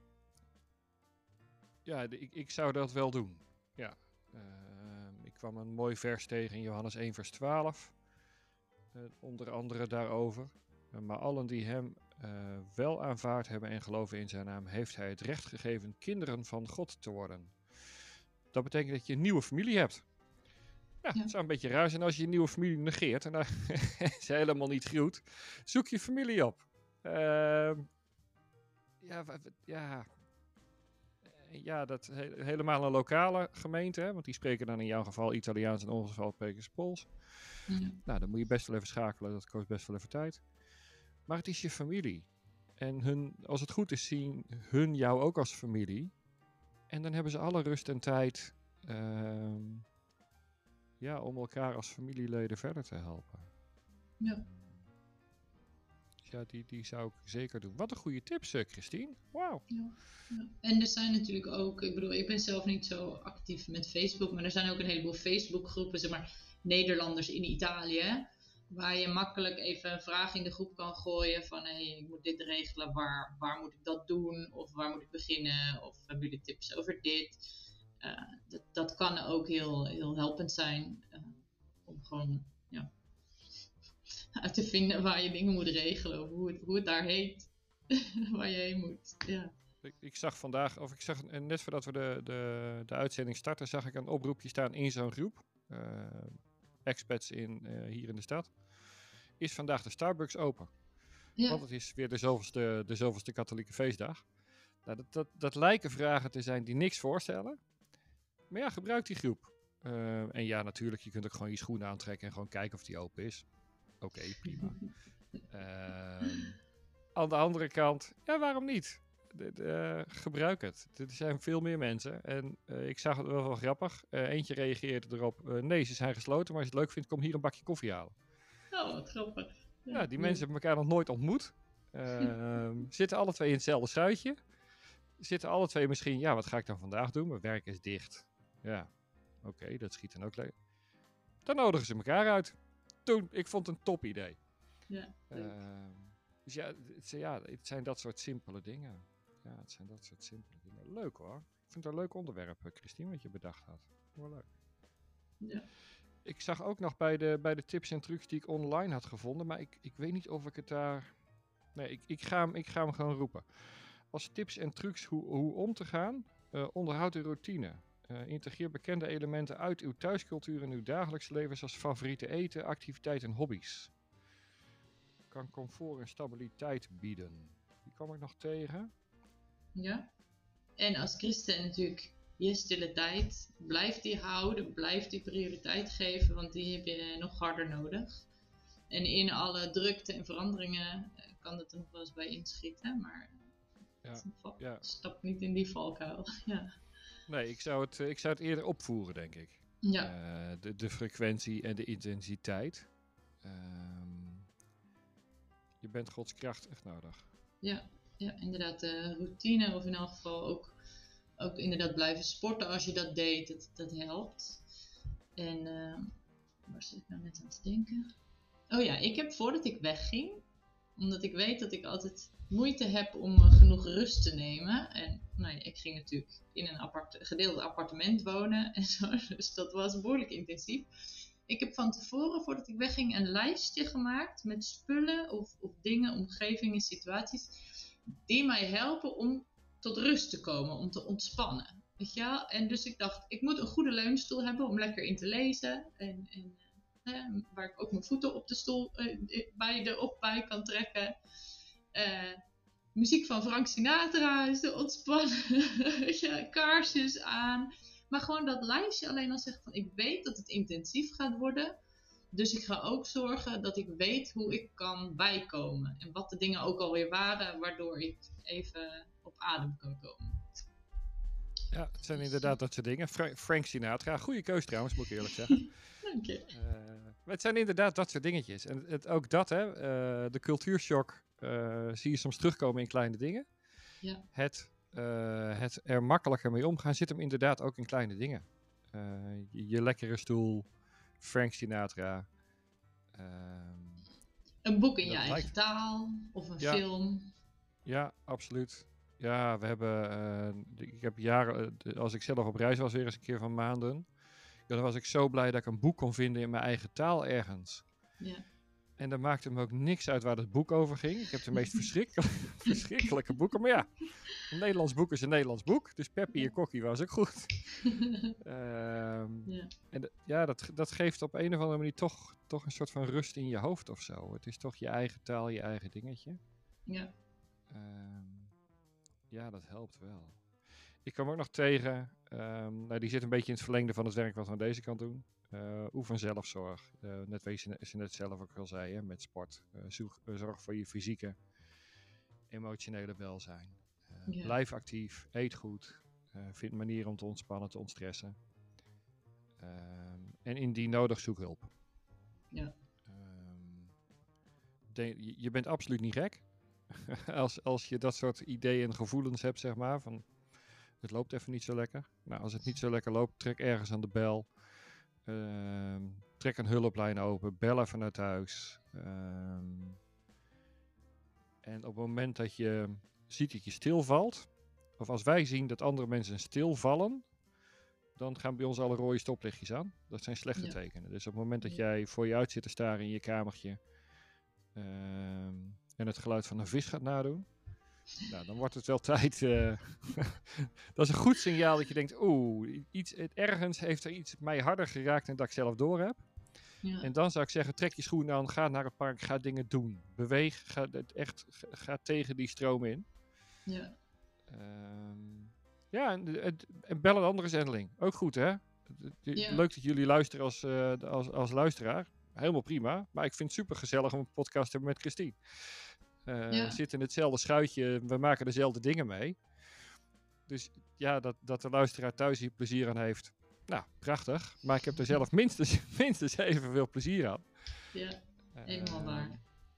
Speaker 2: ja, de, ik, ik zou dat wel doen. Ja. Uh, ik kwam een mooi vers tegen in Johannes één vers twaalf. Uh, onder andere daarover. Uh, maar allen die hem uh, wel aanvaard hebben en geloven in zijn naam, heeft hij het recht gegeven kinderen van God te worden. Dat betekent dat je een nieuwe familie hebt. Ja,
Speaker 3: Ja.
Speaker 2: het zou een beetje raar zijn als je je nieuwe familie negeert en daar is helemaal niet goed. Zoek je familie op. Uh, ja, ja, ja, dat he- helemaal een lokale gemeente, hè, want die spreken dan in jouw geval Italiaans en in ons geval spreken ze Pools.
Speaker 3: Ja.
Speaker 2: Nou, dan moet je best wel even schakelen, dat kost best wel even tijd. Maar het is je familie. En hun, als het goed is, zien hun jou ook als familie. En dan hebben ze alle rust en tijd... Uh, Ja, om elkaar als familieleden verder te helpen.
Speaker 3: Ja.
Speaker 2: Ja, die, die zou ik zeker doen. Wat een goede tips, uh, Christine. Wauw.
Speaker 3: Ja, ja. En er zijn natuurlijk ook, ik bedoel, ik ben zelf niet zo actief met Facebook, maar er zijn ook een heleboel Facebookgroepen, zeg maar, Nederlanders in Italië, waar je makkelijk even een vraag in de groep kan gooien van, hé, hey, ik moet dit regelen, waar, waar moet ik dat doen? Of waar moet ik beginnen? Of hebben jullie tips over dit? Uh, dat, dat kan ook heel, heel helpend zijn uh, om gewoon ja, uit te vinden waar je dingen moet regelen of hoe het, hoe het daar heet, waar je heen moet. Ja.
Speaker 2: Ik, ik zag vandaag, of ik zag net voordat we de, de, de uitzending starten, zag ik een oproepje staan in zo'n groep. Uh, expats in, uh, hier in de stad. Is vandaag de Starbucks open. Ja. Want het is weer de zoveelste, de zoveelste katholieke feestdag. Nou, dat, dat, dat lijken vragen te zijn die niks voorstellen. Maar ja, gebruik die groep. Uh, en ja, natuurlijk, je kunt ook gewoon je schoenen aantrekken en gewoon kijken of die open is. Oké, okay, prima. uh, aan de andere kant, ja, waarom niet? De, de, uh, gebruik het. Er zijn veel meer mensen. En uh, ik zag het wel wel grappig. Uh, eentje reageerde erop, uh, nee, ze zijn gesloten, maar als je het leuk vindt, kom hier een bakje koffie halen.
Speaker 3: Oh, wat grappig.
Speaker 2: Ja, ja die ja. mensen hebben elkaar nog nooit ontmoet. Uh, zitten alle twee in hetzelfde schuitje. Zitten alle twee misschien, ja, wat ga ik dan vandaag doen? Mijn werk is dicht. Ja, oké, okay, dat schiet dan ook leuk. Dan nodigen ze elkaar uit. Toen, ik vond het een top idee.
Speaker 3: Ja,
Speaker 2: uh, dus ja het, ja, het zijn dat soort simpele dingen. Ja, het zijn dat soort simpele dingen. Leuk hoor. Ik vind het een leuk onderwerp, Christine, wat je bedacht had. Wel leuk.
Speaker 3: Ja.
Speaker 2: Ik zag ook nog bij de, bij de tips en trucs die ik online had gevonden, maar ik, ik weet niet of ik het daar... Nee, ik, ik, ga, hem, ik ga hem gewoon roepen. Als tips en trucs hoe, hoe om te gaan, uh, onderhoud een routine. Uh, integreer bekende elementen uit uw thuiscultuur in uw dagelijks leven, zoals favoriete eten, activiteiten en hobby's. Kan comfort en stabiliteit bieden. Die kwam ik nog tegen.
Speaker 3: Ja. En als christen natuurlijk je stille tijd, blijf die houden, blijf die prioriteit geven, want die heb je nog harder nodig. En in alle drukte en veranderingen uh, kan het er nog wel eens bij inschieten, maar
Speaker 2: ja,
Speaker 3: val,
Speaker 2: ja.
Speaker 3: stap niet in die valkuil. Ja.
Speaker 2: Nee, ik zou, het, ik zou het eerder opvoeren, denk ik.
Speaker 3: Ja.
Speaker 2: Uh, de, de frequentie en de intensiteit. Um, je bent Gods kracht echt nodig.
Speaker 3: Ja, ja inderdaad. De routine, of in elk geval ook, ook inderdaad blijven sporten als je dat deed, dat, dat helpt. En uh, waar zit ik nou net aan te denken? Oh ja, ik heb voordat ik wegging, omdat ik weet dat ik altijd moeite heb om uh, genoeg rust te nemen. En nou ja, ik ging natuurlijk in een apart, gedeelde appartement wonen en zo, dus dat was behoorlijk intensief. Ik heb van tevoren, voordat ik wegging, een lijstje gemaakt met spullen of, of dingen, omgevingen, situaties, die mij helpen om tot rust te komen, om te ontspannen. Weet je wel? En dus ik dacht, ik moet een goede leunstoel hebben om lekker in te lezen. En, en uh, waar ik ook mijn voeten op de stoel uh, bij de op bij kan trekken. Uh, muziek van Frank Sinatra is te ontspannen. Weet je, kaarsjes aan. Maar gewoon dat lijstje alleen al zegt van, ik weet dat het intensief gaat worden. Dus ik ga ook zorgen dat ik weet hoe ik kan bijkomen. En wat de dingen ook alweer waren, waardoor ik even op adem kan komen.
Speaker 2: Ja, het zijn inderdaad dat soort dingen. Fra- Frank Sinatra, goede keus trouwens, moet ik eerlijk zeggen.
Speaker 3: Dank je.
Speaker 2: Uh, maar het zijn inderdaad dat soort dingetjes. En het, ook dat, hè, uh, de cultuurshock uh, zie je soms terugkomen in kleine dingen.
Speaker 3: Ja.
Speaker 2: Het, uh, het er makkelijker mee omgaan zit hem inderdaad ook in kleine dingen. Uh, je, je lekkere stoel, Frank Sinatra. Uh,
Speaker 3: een boek in je eigen
Speaker 2: lijkt...
Speaker 3: taal of een
Speaker 2: ja.
Speaker 3: film.
Speaker 2: Ja, absoluut. Ja, we hebben, uh, ik heb jaren, uh, als ik zelf op reis was, weer eens een keer van maanden. Ja, dan was ik zo blij dat ik een boek kon vinden in mijn eigen taal ergens.
Speaker 3: Ja.
Speaker 2: En dan maakte me ook niks uit waar het boek over ging. Ik heb de meest verschrikkelijke, verschrikkelijke boeken. Maar ja, een Nederlands boek is een Nederlands boek. Dus Peppy en Kokkie was ook goed. um, ja, en de, ja dat, dat geeft op een of andere manier toch, toch een soort van rust in je hoofd of zo. Het is toch je eigen taal, je eigen dingetje.
Speaker 3: Ja.
Speaker 2: Um, ja, dat helpt wel. Ik kwam ook nog tegen, um, nou, die zit een beetje in het verlengde van het werk wat we aan deze kant doen. Uh, oefen zelfzorg. Uh, net wat je, je net zelf ook al zei, hè, met sport. Uh, zoek, uh, zorg voor je fysieke, emotionele welzijn. Uh, ja. Blijf actief, eet goed. Uh, vind manieren om te ontspannen, te ontstressen. Uh, en indien nodig, zoek hulp.
Speaker 3: Ja.
Speaker 2: Um, de, je, je bent absoluut niet gek. als, als je dat soort ideeën en gevoelens hebt, zeg maar, van het loopt even niet zo lekker. Nou, als het niet zo lekker loopt, trek ergens aan de bel. Uh, trek een hulplijn open, bel even naar thuis. Uh, en op het moment dat je ziet dat je stilvalt, of als wij zien dat andere mensen stilvallen, dan gaan bij ons alle rode stoplichtjes aan. Dat zijn slechte ja. tekenen. Dus op het moment dat jij voor je uit zit te staren in je kamertje uh, en het geluid van een vis gaat nadoen, nou, dan wordt het wel tijd. Uh, dat is een goed signaal dat je denkt, oeh, iets, ergens heeft er iets mij harder geraakt dan dat ik zelf door heb. Ja. En dan zou ik zeggen, trek je schoenen aan, ga naar het park, ga dingen doen. Beweeg, ga, echt, ga tegen die stroom in.
Speaker 3: Ja,
Speaker 2: um, ja en, en, en bel een andere zendeling. Ook goed, hè?
Speaker 3: Ja.
Speaker 2: Leuk dat jullie luisteren als, uh, als, als luisteraar. Helemaal prima. Maar ik vind het super gezellig om een podcast te hebben met Christine. Uh, ja. We zitten in hetzelfde schuitje, we maken dezelfde dingen mee. Dus ja, dat, dat de luisteraar thuis hier plezier aan heeft, nou, prachtig. Maar ik heb er zelf minstens, minstens evenveel plezier aan.
Speaker 3: Ja, helemaal uh, waar.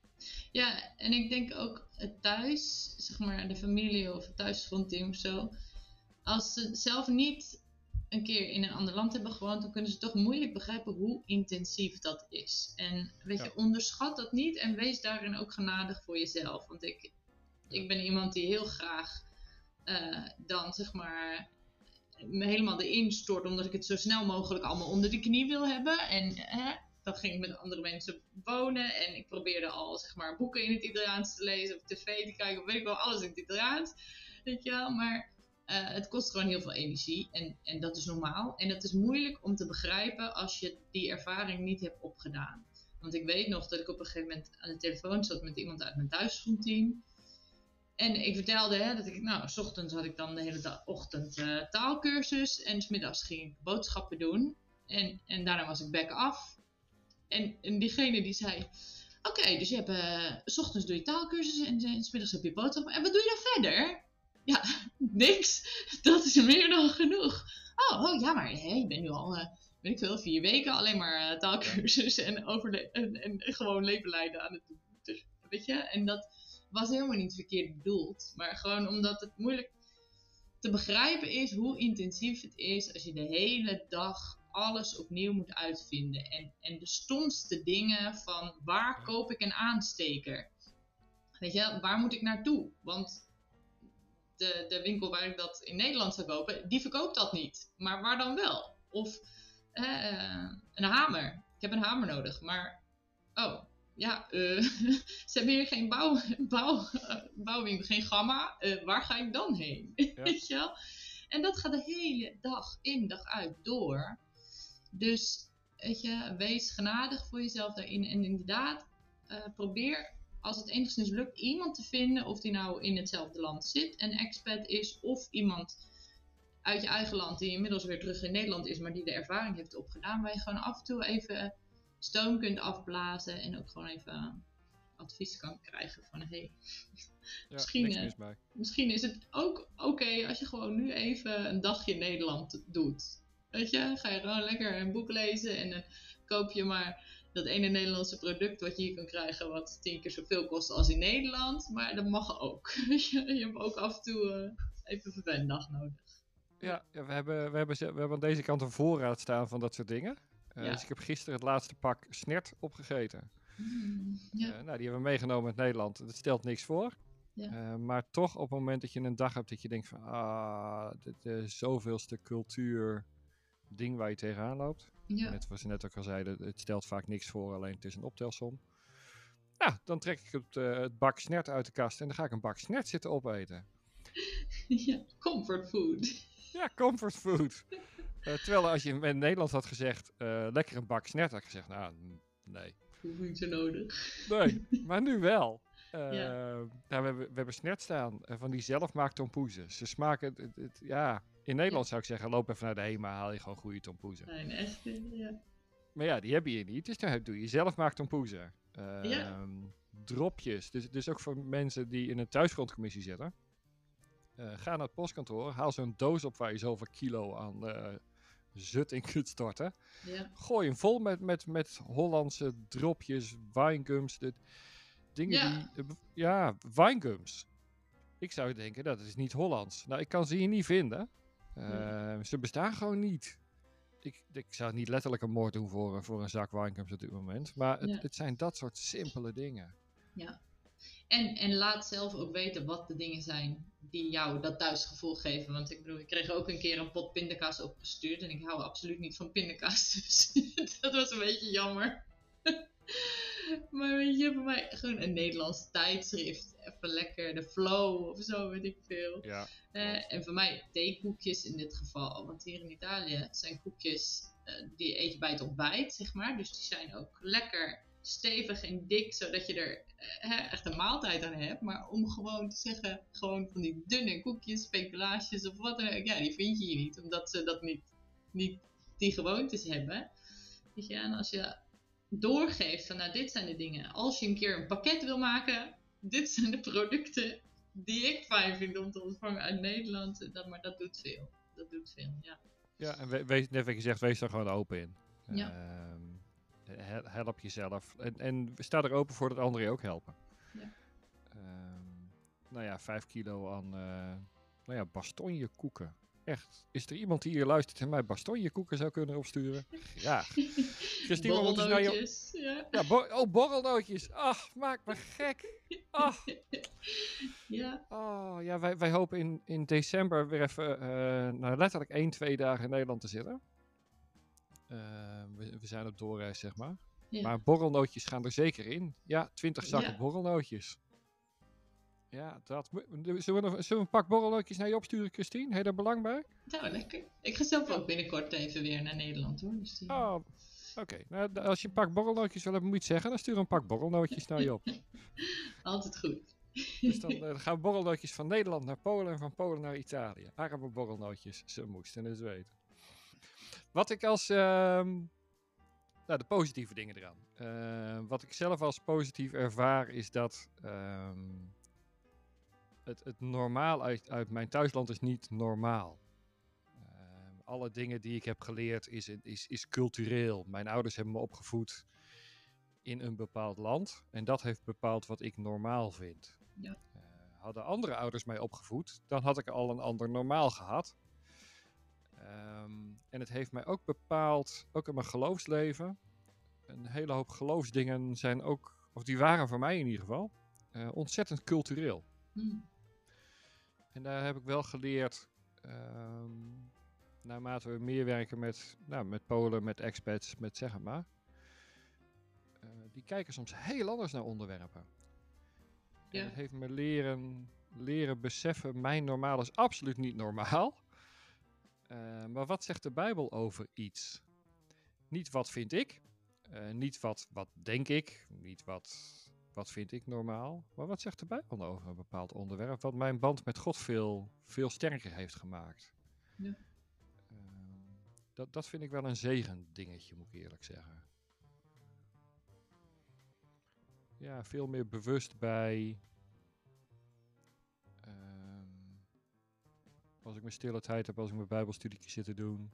Speaker 3: Ja, en ik denk ook het thuis, zeg maar de familie of het thuisfrontteam of zo, als ze zelf niet een keer in een ander land hebben gewoond, dan kunnen ze toch moeilijk begrijpen hoe intensief dat is. En weet je, ja. onderschat dat niet en wees daarin ook genadig voor jezelf. Want ik, ik ben iemand die heel graag uh, dan zeg maar me helemaal erin stort, omdat ik het zo snel mogelijk allemaal onder de knie wil hebben. En uh, dan ging ik met andere mensen wonen en ik probeerde al zeg maar boeken in het Italiaans te lezen of tv te kijken, of weet ik wel, alles in het Italiaans. Weet je wel, maar Uh, het kost gewoon heel veel energie en, en dat is normaal. En het is moeilijk om te begrijpen als je die ervaring niet hebt opgedaan. Want ik weet nog dat ik op een gegeven moment aan de telefoon zat met iemand uit mijn thuisfrontteam. En ik vertelde hè, dat ik, nou, 's ochtends had ik dan de hele da- ochtend uh, taalkursus. En 's middags ging ik boodschappen doen. En, en daarna was ik back af. En, en diegene die zei, oké, okay, dus je hebt, uh, 's ochtends doe je taalkursus en, en 's middags heb je boodschappen. En wat doe je dan verder? Ja, niks. Dat is meer dan genoeg. Oh, oh ja, maar hè, je bent nu al, uh, weet ik veel, vier weken alleen maar uh, taalkursus en, overle- en, en gewoon leven leiden aan het doen. Dus, weet je, en dat was helemaal niet verkeerd bedoeld. Maar gewoon omdat het moeilijk te begrijpen is hoe intensief het is als je de hele dag alles opnieuw moet uitvinden. En, en de stomste dingen van waar koop ik een aansteker? Weet je, waar moet ik naartoe? Want De, de winkel waar ik dat in Nederland zou kopen, die verkoopt dat niet. Maar waar dan wel? Of uh, een hamer. Ik heb een hamer nodig, maar oh, ja, uh, ze hebben hier geen bouw, bouw, uh, bouwwinkel, geen gamma. Uh, waar ga ik dan heen? Ja. Weet je wel? En dat gaat de hele dag in, dag uit door. Dus, weet je, wees genadig voor jezelf daarin. En inderdaad, uh, probeer als het enigszins lukt, iemand te vinden, of die nou in hetzelfde land zit en expat is, of iemand uit je eigen land die inmiddels weer terug in Nederland is, maar die de ervaring heeft opgedaan, waar je gewoon af en toe even stoom kunt afblazen en ook gewoon even advies kan krijgen van hé, hey,
Speaker 2: Ja,
Speaker 3: misschien,
Speaker 2: niks
Speaker 3: uh,
Speaker 2: mis mee.
Speaker 3: misschien is het ook oké okay als je gewoon nu even een dagje in Nederland doet. Weet je, ga je gewoon lekker een boek lezen en dan uh, koop je maar dat ene Nederlandse product wat je hier kan krijgen, wat tien keer zoveel kost als in Nederland. Maar dat mag ook. je hebt ook af en toe uh, even een verwendag nodig.
Speaker 2: Ja, ja we, hebben, we, hebben, we hebben aan deze kant een voorraad staan van dat soort dingen. Uh,
Speaker 3: ja.
Speaker 2: Dus ik heb gisteren het laatste pak snert opgegeten.
Speaker 3: Mm, ja.
Speaker 2: uh, nou, die hebben we meegenomen uit Nederland. Dat stelt niks voor. Ja. Uh, maar toch op het moment dat je een dag hebt dat je denkt van... Ah, dit is zoveelste cultuur ding waar je tegenaan loopt. Ja. Net wat ze net ook al zeiden, het stelt vaak niks voor, alleen het is een optelsom. Ja, dan trek ik het, uh, het bak snert uit de kast en dan ga ik een bak snert zitten opeten.
Speaker 3: Ja, comfort food.
Speaker 2: Ja, comfort food. uh, terwijl als je in Nederland had gezegd, uh, lekker een bak snert, had ik gezegd, nou, nee.
Speaker 3: Hoef niet zo nodig.
Speaker 2: Nee, maar nu wel. Uh,
Speaker 3: ja.
Speaker 2: nou, we, hebben, we hebben snert staan uh, van die zelfmaakte tompoezen. Ze smaken, het, het, ja... In Nederland ja. zou ik zeggen, loop even naar de HEMA, haal je gewoon goede tompoezen.
Speaker 3: Nee, echt, ja.
Speaker 2: Maar ja, die heb je niet, dus dan doe je zelf maakt tompoezen. Uh,
Speaker 3: ja.
Speaker 2: Dropjes, dus, dus ook voor mensen die in een thuisgrondcommissie zitten. Uh, ga naar het postkantoor, haal zo'n doos op waar je zoveel kilo aan uh, zut in kunt storten.
Speaker 3: Ja.
Speaker 2: Gooi hem vol met, met, met Hollandse dropjes, winegums, de, dingen
Speaker 3: ja.
Speaker 2: die... Uh, ja, winegums. Ik zou denken, dat is niet Hollands. Nou, ik kan ze hier niet vinden. Uh, nee. Ze bestaan gewoon niet. Ik, ik zou niet letterlijk een moord doen voor, voor een zak winegums op dit moment. Maar het, ja. het zijn dat soort simpele dingen.
Speaker 3: Ja. En, en laat zelf ook weten wat de dingen zijn die jou dat thuisgevoel geven. Want ik bedoel, ik kreeg ook een keer een pot pindakaas opgestuurd. En ik hou absoluut niet van pindakaas. Dus dat was een beetje jammer. Maar weet je, voor mij gewoon een Nederlands tijdschrift. Even lekker de Flow of zo, weet ik veel.
Speaker 2: Ja.
Speaker 3: Uh, en voor mij theekoekjes in dit geval. Want hier in Italië zijn koekjes uh, die eet je bij het ontbijt, zeg maar. Dus die zijn ook lekker stevig en dik, zodat je er uh, echt een maaltijd aan hebt. Maar om gewoon te zeggen, gewoon van die dunne koekjes, speculaasjes of wat dan ook. Ja, die vind je hier niet, omdat ze dat niet, niet die gewoontes hebben. Weet je, en als je doorgeeft van, nou, dit zijn de dingen. Als je een keer een pakket wil maken, dit zijn de producten die ik fijn vind om te ontvangen uit Nederland. Dat, maar dat doet veel. Dat doet veel, ja.
Speaker 2: Ja, en we, wees, net wat je zegt, wees daar gewoon open in.
Speaker 3: Ja.
Speaker 2: Uh, help jezelf. En, en sta er open voor dat anderen je ook helpen.
Speaker 3: Ja.
Speaker 2: Um, nou ja, vijf kilo aan uh, nou ja, bastonjekoeken. Echt. Is er iemand die hier luistert en mij bastonjekoeken zou kunnen opsturen? Ja.
Speaker 3: Borrelnootjes.
Speaker 2: Je... Ja, ja bo- oh, borrelnootjes. Ach, maak me gek. Ach.
Speaker 3: Ja.
Speaker 2: Oh, ja, wij, wij hopen in, in december weer even, uh, nou letterlijk één, twee dagen in Nederland te zitten. Uh, we, we zijn op doorreis, zeg maar. Ja. Maar borrelnootjes gaan er zeker in. Ja, twintig zakken ja. borrelnootjes. Ja, dat... Zullen we, zullen we een pak borrelnootjes naar je opsturen, Christine? Heb je daar belang bij?
Speaker 3: Nou, lekker. Ik ga zelf ook binnenkort even weer naar Nederland, hoor. Dus die...
Speaker 2: Oh, oké. Okay. Nou, als je een pak borrelnootjes wil hebben, moet je het zeggen. Dan stuur een pak borrelnootjes naar je op.
Speaker 3: Altijd goed.
Speaker 2: Dus dan uh, gaan borrelnootjes van Nederland naar Polen en van Polen naar Italië. Arme borrelnootjes, ze moesten het weten. Wat ik als... Uh, nou, de positieve dingen eraan. Uh, wat ik zelf als positief ervaar is dat... Uh, Het, het normaal uit, uit mijn thuisland is niet normaal. Uh, alle dingen die ik heb geleerd is, is, is cultureel. Mijn ouders hebben me opgevoed in een bepaald land. En dat heeft bepaald wat ik normaal vind.
Speaker 3: Ja.
Speaker 2: Uh, hadden andere ouders mij opgevoed, dan had ik al een ander normaal gehad. Um, en het heeft mij ook bepaald, ook in mijn geloofsleven. Een hele hoop geloofsdingen zijn ook, of die waren voor mij in ieder geval, uh, ontzettend cultureel.
Speaker 3: Hmm.
Speaker 2: En daar heb ik wel geleerd, um, naarmate we meer werken met, nou, met Polen, met expats, met zeg maar. Uh, die kijken soms heel anders naar onderwerpen. Ja. En dat heeft me leren, leren beseffen, mijn normaal is absoluut niet normaal. Uh, maar wat zegt de Bijbel over iets? Niet wat vind ik, uh, niet wat, wat denk ik, niet wat wat vind ik normaal? Maar wat zegt de Bijbel nou over een bepaald onderwerp? Wat mijn band met God veel, veel sterker heeft gemaakt.
Speaker 3: Ja.
Speaker 2: Um, dat, dat vind ik wel een zegendingetje, moet ik eerlijk zeggen. Ja, veel meer bewust bij... Um, als ik mijn stille tijd heb, als ik mijn bijbelstudietje zit te doen...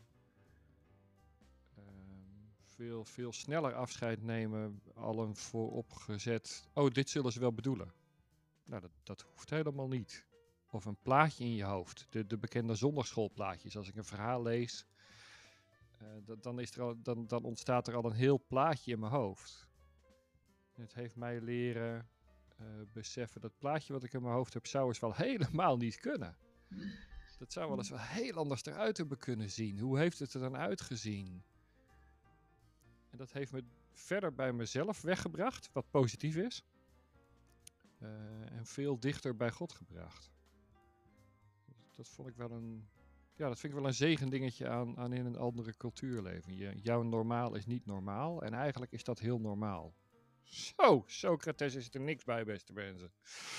Speaker 2: Veel, veel sneller afscheid nemen, al een vooropgezet... Oh, dit zullen ze wel bedoelen. Nou, dat, dat hoeft helemaal niet. Of een plaatje in je hoofd. De, de bekende zondagschoolplaatjes. Als ik een verhaal lees, uh, dat, dan, is er al, dan, dan ontstaat er al een heel plaatje in mijn hoofd. En het heeft mij leren uh, beseffen... dat plaatje wat ik in mijn hoofd heb, zou eens wel helemaal niet kunnen. Dat zou wel eens wel heel anders eruit hebben kunnen zien. Hoe heeft het er dan uitgezien? En dat heeft me verder bij mezelf weggebracht, wat positief is. Uh, en veel dichter bij God gebracht. Dat vond ik wel een... Ja, dat vind ik wel een zegendingetje aan, aan in een andere cultuur leven. Je, jouw normaal is niet normaal. En eigenlijk is dat heel normaal. Zo, Socrates is er niks bij, beste mensen.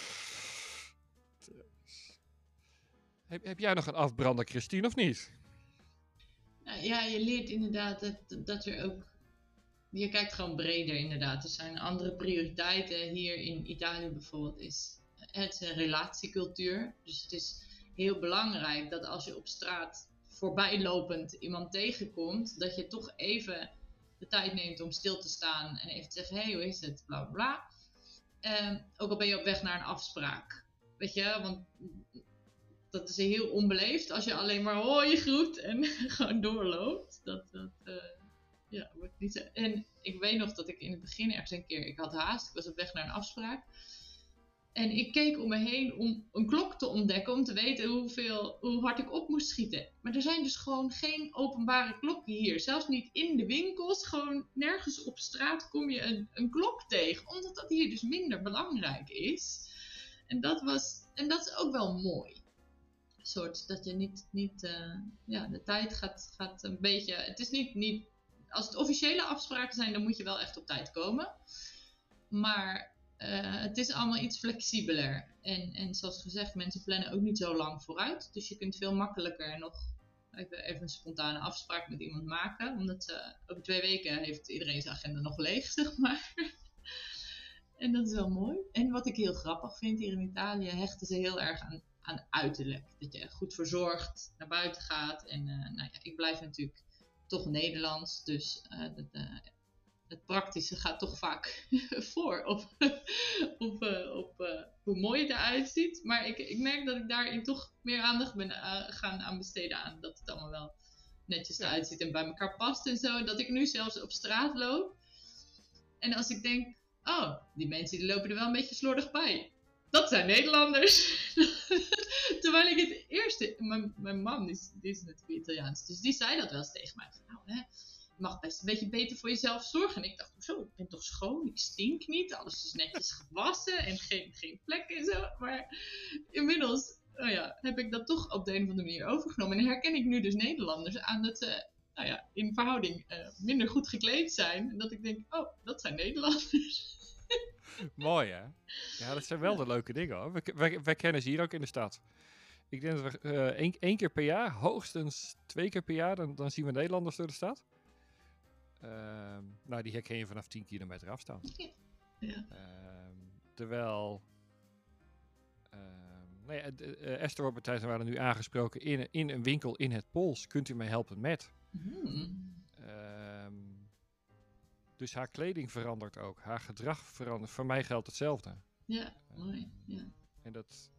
Speaker 2: Heb, heb jij nog een afbrander, Christine, of niet?
Speaker 3: Nou, ja, je leert inderdaad dat, dat er ook... Je kijkt gewoon breder inderdaad. Er zijn andere prioriteiten. Hier in Italië bijvoorbeeld is het een relatiecultuur. Dus het is heel belangrijk dat als je op straat voorbijlopend iemand tegenkomt, dat je toch even de tijd neemt om stil te staan en even te zeggen, hé, hey, hoe is het? Bla bla. Um, ook al ben je op weg naar een afspraak. Weet je, want dat is heel onbeleefd als je alleen maar hoi groet en gewoon doorloopt. Dat, dat, uh, ja, wordt niet zo. En ik weet nog dat ik in het begin ergens een keer, ik had haast, ik was op weg naar een afspraak. En ik keek om me heen om een klok te ontdekken, om te weten hoeveel, hoe hard ik op moest schieten. Maar er zijn dus gewoon geen openbare klokken hier. Zelfs niet in de winkels, gewoon nergens op straat kom je een, een klok tegen. Omdat dat hier dus minder belangrijk is. En dat, was, en dat is ook wel mooi. Een soort dat je niet, niet uh, ja, de tijd gaat, gaat een beetje... Het is niet, niet... Als het officiële afspraken zijn, dan moet je wel echt op tijd komen. Maar... Uh, het is allemaal iets flexibeler. En, en zoals gezegd, mensen plannen ook niet zo lang vooruit. Dus je kunt veel makkelijker nog even, even een spontane afspraak met iemand maken. Omdat uh, over twee weken heeft iedereen zijn agenda nog leeg, zeg maar. En dat is wel mooi. En wat ik heel grappig vind, hier in Italië hechten ze heel erg aan, aan uiterlijk. Dat je goed verzorgd naar buiten gaat. En uh, nou ja, ik blijf natuurlijk toch Nederlands. Dus uh, dat... Uh, het praktische gaat toch vaak voor op, op, uh, op uh, hoe mooi het eruit ziet. Maar ik, ik merk dat ik daarin toch meer aandacht ben uh, gaan aan besteden aan. Dat het allemaal wel netjes ja. eruit ziet en bij elkaar past en zo. Dat ik nu zelfs op straat loop. En als ik denk, oh, die mensen die lopen er wel een beetje slordig bij. Dat zijn Nederlanders. Terwijl ik het eerste... Mijn, mijn man die is, die is natuurlijk Italiaans. Dus die zei dat wel eens tegen mij. Van, nou hè... Je mag best een beetje beter voor jezelf zorgen. En ik dacht, hoezo? Ik ben toch schoon? Ik stink niet. Alles is netjes gewassen en geen, geen vlekken en zo. Maar inmiddels nou ja, heb ik dat toch op de een of andere manier overgenomen. En herken ik nu dus Nederlanders aan dat ze nou ja, in verhouding uh, minder goed gekleed zijn. En dat ik denk, oh, dat zijn Nederlanders.
Speaker 2: Mooi hè? Ja, dat zijn wel de leuke dingen hoor. Wij, wij, wij kennen ze hier ook in de stad. Ik denk dat we uh, één, één keer per jaar, hoogstens twee keer per jaar, dan, dan zien we Nederlanders door de stad. Uh, nou, die herken je vanaf tien kilometer afstand.
Speaker 3: Ja.
Speaker 2: Uh, terwijl... Uh, nou ja, de, uh, Esther wordt Matthijs waren nu aangesproken in, in een winkel in het Pools. Kunt u mij helpen met?
Speaker 3: Mm.
Speaker 2: Uh, dus haar kleding verandert ook. Haar gedrag verandert. Voor mij geldt hetzelfde.
Speaker 3: Ja, uh, mooi. Ja.
Speaker 2: En dat...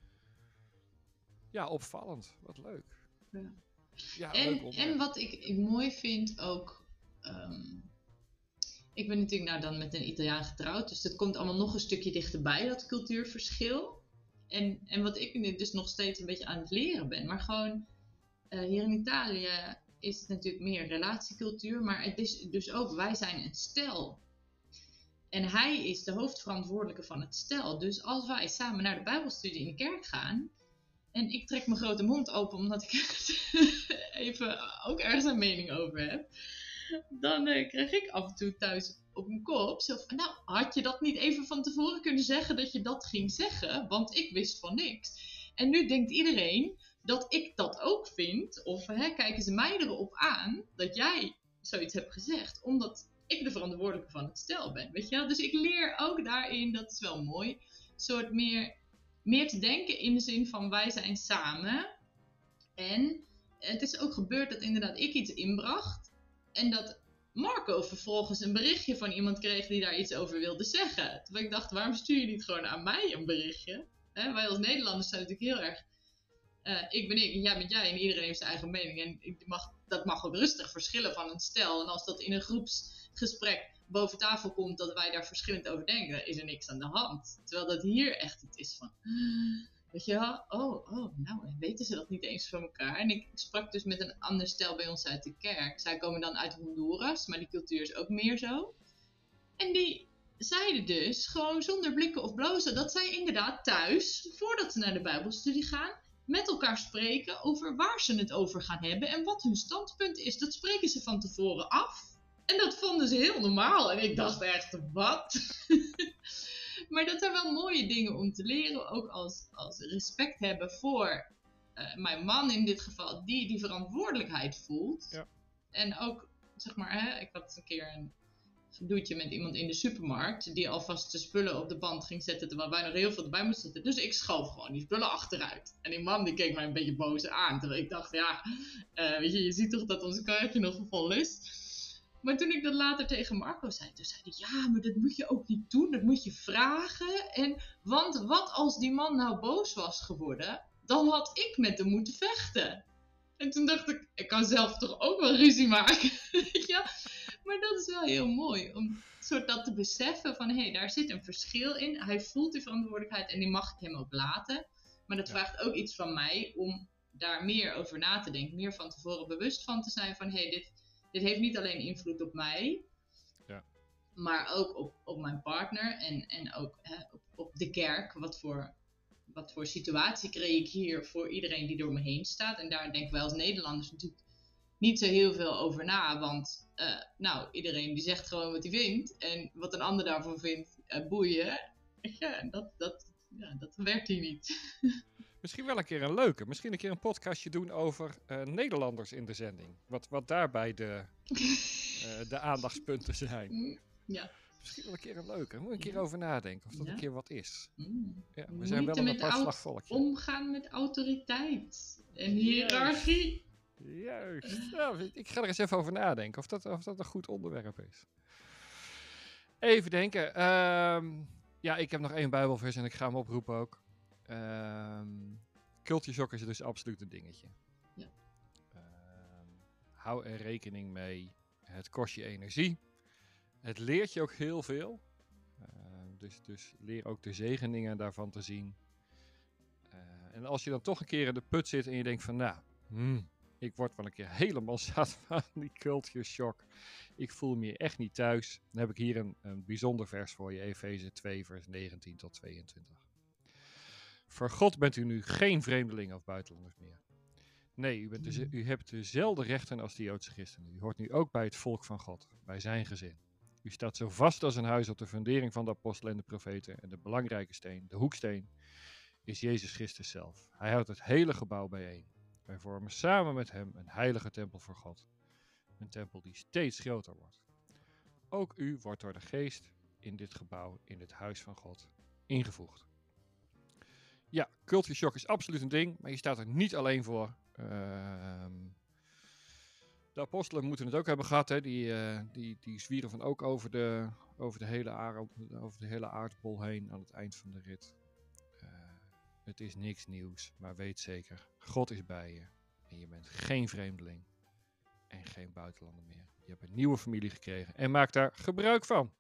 Speaker 2: Ja, opvallend. Wat leuk.
Speaker 3: Ja.
Speaker 2: Ja,
Speaker 3: en,
Speaker 2: leuk
Speaker 3: en wat ik, ik mooi vind ook... Um, ik ben natuurlijk nou dan met een Italiaan getrouwd, dus dat komt allemaal nog een stukje dichterbij, dat cultuurverschil. En, en wat ik nu dus nog steeds een beetje aan het leren ben, maar gewoon uh, hier in Italië is het natuurlijk meer relatiecultuur, maar het is dus ook, wij zijn een stel. En hij is de hoofdverantwoordelijke van het stel. Dus als wij samen naar de Bijbelstudie in de kerk gaan, en ik trek mijn grote mond open omdat ik even ook ergens een mening over heb, dan uh, krijg ik af en toe thuis op mijn kop. Zo van, nou, had je dat niet even van tevoren kunnen zeggen dat je dat ging zeggen? Want ik wist van niks. En nu denkt iedereen dat ik dat ook vind. Of hè, kijken ze mij erop aan dat jij zoiets hebt gezegd. Omdat ik de verantwoordelijke van het stel ben. Weet je wel? Dus ik leer ook daarin, dat is wel mooi, een soort meer, meer te denken in de zin van wij zijn samen. En het is ook gebeurd dat inderdaad ik iets inbracht. En dat Marco vervolgens een berichtje van iemand kreeg die daar iets over wilde zeggen. Terwijl ik dacht, waarom stuur je niet gewoon aan mij een berichtje? Hè, wij als Nederlanders zijn natuurlijk heel erg... Uh, ik ben ik en jij bent jij en iedereen heeft zijn eigen mening. En ik mag, dat mag ook rustig verschillen van een stel. En als dat in een groepsgesprek boven tafel komt dat wij daar verschillend over denken, is er niks aan de hand. Terwijl dat hier echt het is van... Weet je wel, oh, oh, nou, weten ze dat niet eens van elkaar? En ik sprak dus met een ander stel bij ons uit de kerk. Zij komen dan uit Honduras, maar die cultuur is ook meer zo. En die zeiden dus, gewoon zonder blikken of blozen, dat zij inderdaad thuis, voordat ze naar de Bijbelstudie gaan, met elkaar spreken over waar ze het over gaan hebben en wat hun standpunt is. Dat spreken ze van tevoren af. En dat vonden ze heel normaal. En ik dacht echt, wat? Maar dat zijn wel mooie dingen om te leren. Ook als, als respect hebben voor uh, mijn man in dit geval. Die die verantwoordelijkheid voelt.
Speaker 2: Ja.
Speaker 3: En ook, zeg maar, hè, ik had een keer een gedoetje met iemand in de supermarkt. Die alvast de spullen op de band ging zetten. Terwijl wij nog heel veel erbij moesten zetten. Dus ik schoof gewoon die spullen achteruit. En die man die keek mij een beetje boos aan. Terwijl ik dacht, ja, uh, weet je, je ziet toch dat onze karretje nog vol is. Maar toen ik dat later tegen Marco zei, toen zei hij, ja, maar dat moet je ook niet doen, dat moet je vragen. En, want wat als die man nou boos was geworden, dan had ik met hem moeten vechten. En toen dacht ik, ik kan zelf toch ook wel ruzie maken. Ja, maar dat is wel heel mooi, om soort dat te beseffen van, hé, hey, daar zit een verschil in. Hij voelt die verantwoordelijkheid en die mag ik hem ook laten. Maar dat ja. vraagt ook iets van mij om daar meer over na te denken. Meer van tevoren bewust van te zijn van, hé, hey, dit... Dit heeft niet alleen invloed op mij, ja. maar ook op, op mijn partner en, en ook hè, op, op de kerk. Wat voor, wat voor situatie creëer ik hier voor iedereen die door me heen staat. En daar denken wij als Nederlanders natuurlijk niet zo heel veel over na. Want uh, nou, iedereen die zegt gewoon wat hij vindt. En wat een ander daarvan vindt, uh, boeien. Ja, dat, dat, ja, dat werkt hier niet.
Speaker 2: Misschien wel een keer een leuke. Misschien een keer een podcastje doen over uh, Nederlanders in de zending. Wat, wat daarbij de, uh, de aandachtspunten zijn.
Speaker 3: Ja.
Speaker 2: Misschien wel een keer een leuke. Moet een keer over nadenken of dat ja. een keer wat is.
Speaker 3: Mm.
Speaker 2: Ja, we zijn wel een apart slagvolkje.
Speaker 3: Omgaan met autoriteit en hiërarchie.
Speaker 2: Juist. Juist. Nou, ik ga er eens even over nadenken of dat, of dat een goed onderwerp is. Even denken. Um, ja, ik heb nog één Bijbelvers en ik ga hem oproepen ook. Um, Culture shock is dus absoluut een dingetje.
Speaker 3: Ja.
Speaker 2: Um, hou er rekening mee. Het kost je energie. Het leert je ook heel veel. Uh, dus, dus leer ook de zegeningen daarvan te zien. Uh, en als je dan toch een keer in de put zit en je denkt van nou, hmm, ik word wel een keer helemaal zat van die culture shock. Ik voel me hier echt niet thuis. Dan heb ik hier een, een bijzonder vers voor je. Efeze twee vers negentien tot tweeëntwintig. Voor God bent u nu geen vreemdeling of buitenlanders meer. Nee, u, bent de, u hebt dezelfde rechten als de Joodse christenen. U hoort nu ook bij het volk van God, bij zijn gezin. U staat zo vast als een huis op de fundering van de apostelen en de profeten. En de belangrijke steen, de hoeksteen, is Jezus Christus zelf. Hij houdt het hele gebouw bijeen. Wij vormen samen met hem een heilige tempel voor God. Een tempel die steeds groter wordt. Ook u wordt door de geest in dit gebouw, in het huis van God, ingevoegd. Ja, culture shock is absoluut een ding, maar je staat er niet alleen voor. Uh, de apostelen moeten het ook hebben gehad, hè? Die, uh, die, die zwieren van ook over de, over, de hele aard, over de hele aardbol heen aan het eind van de rit. Uh, het is niks nieuws, maar weet zeker, God is bij je en je bent geen vreemdeling en geen buitenlander meer. Je hebt een nieuwe familie gekregen en maak daar gebruik van.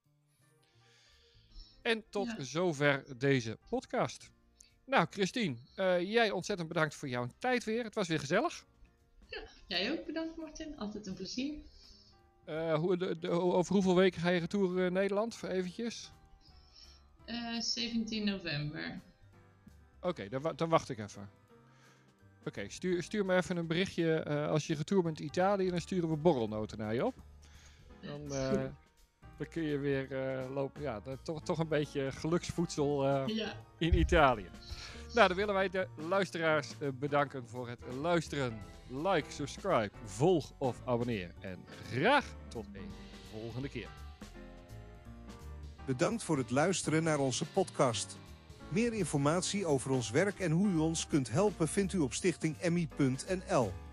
Speaker 2: En tot ja. zover deze podcast. Nou, Christine, uh, jij ontzettend bedankt voor jouw tijd weer. Het was weer gezellig.
Speaker 3: Ja, jij ook bedankt, Martin. Altijd een plezier.
Speaker 2: Uh, hoe, de, de, over hoeveel weken ga je retour uh, Nederland? Eventjes.
Speaker 3: Uh, zeventien november.
Speaker 2: Oké, okay, dan, dan wacht ik even. Oké, okay, stuur, stuur me even een berichtje. Uh, als je retour bent in Italië, dan sturen we borrelnoten naar je op. Dan, uh, dan kun je weer uh, lopen. Ja, dan, toch, toch een beetje geluksvoedsel uh,
Speaker 3: Ja.
Speaker 2: in Italië. Nou, dan willen wij de luisteraars uh, bedanken voor het luisteren. Like, subscribe, volg of abonneer. En graag tot een volgende keer.
Speaker 1: Bedankt voor het luisteren naar onze podcast. Meer informatie over ons werk en hoe u ons kunt helpen vindt u op stichting m i punt n l.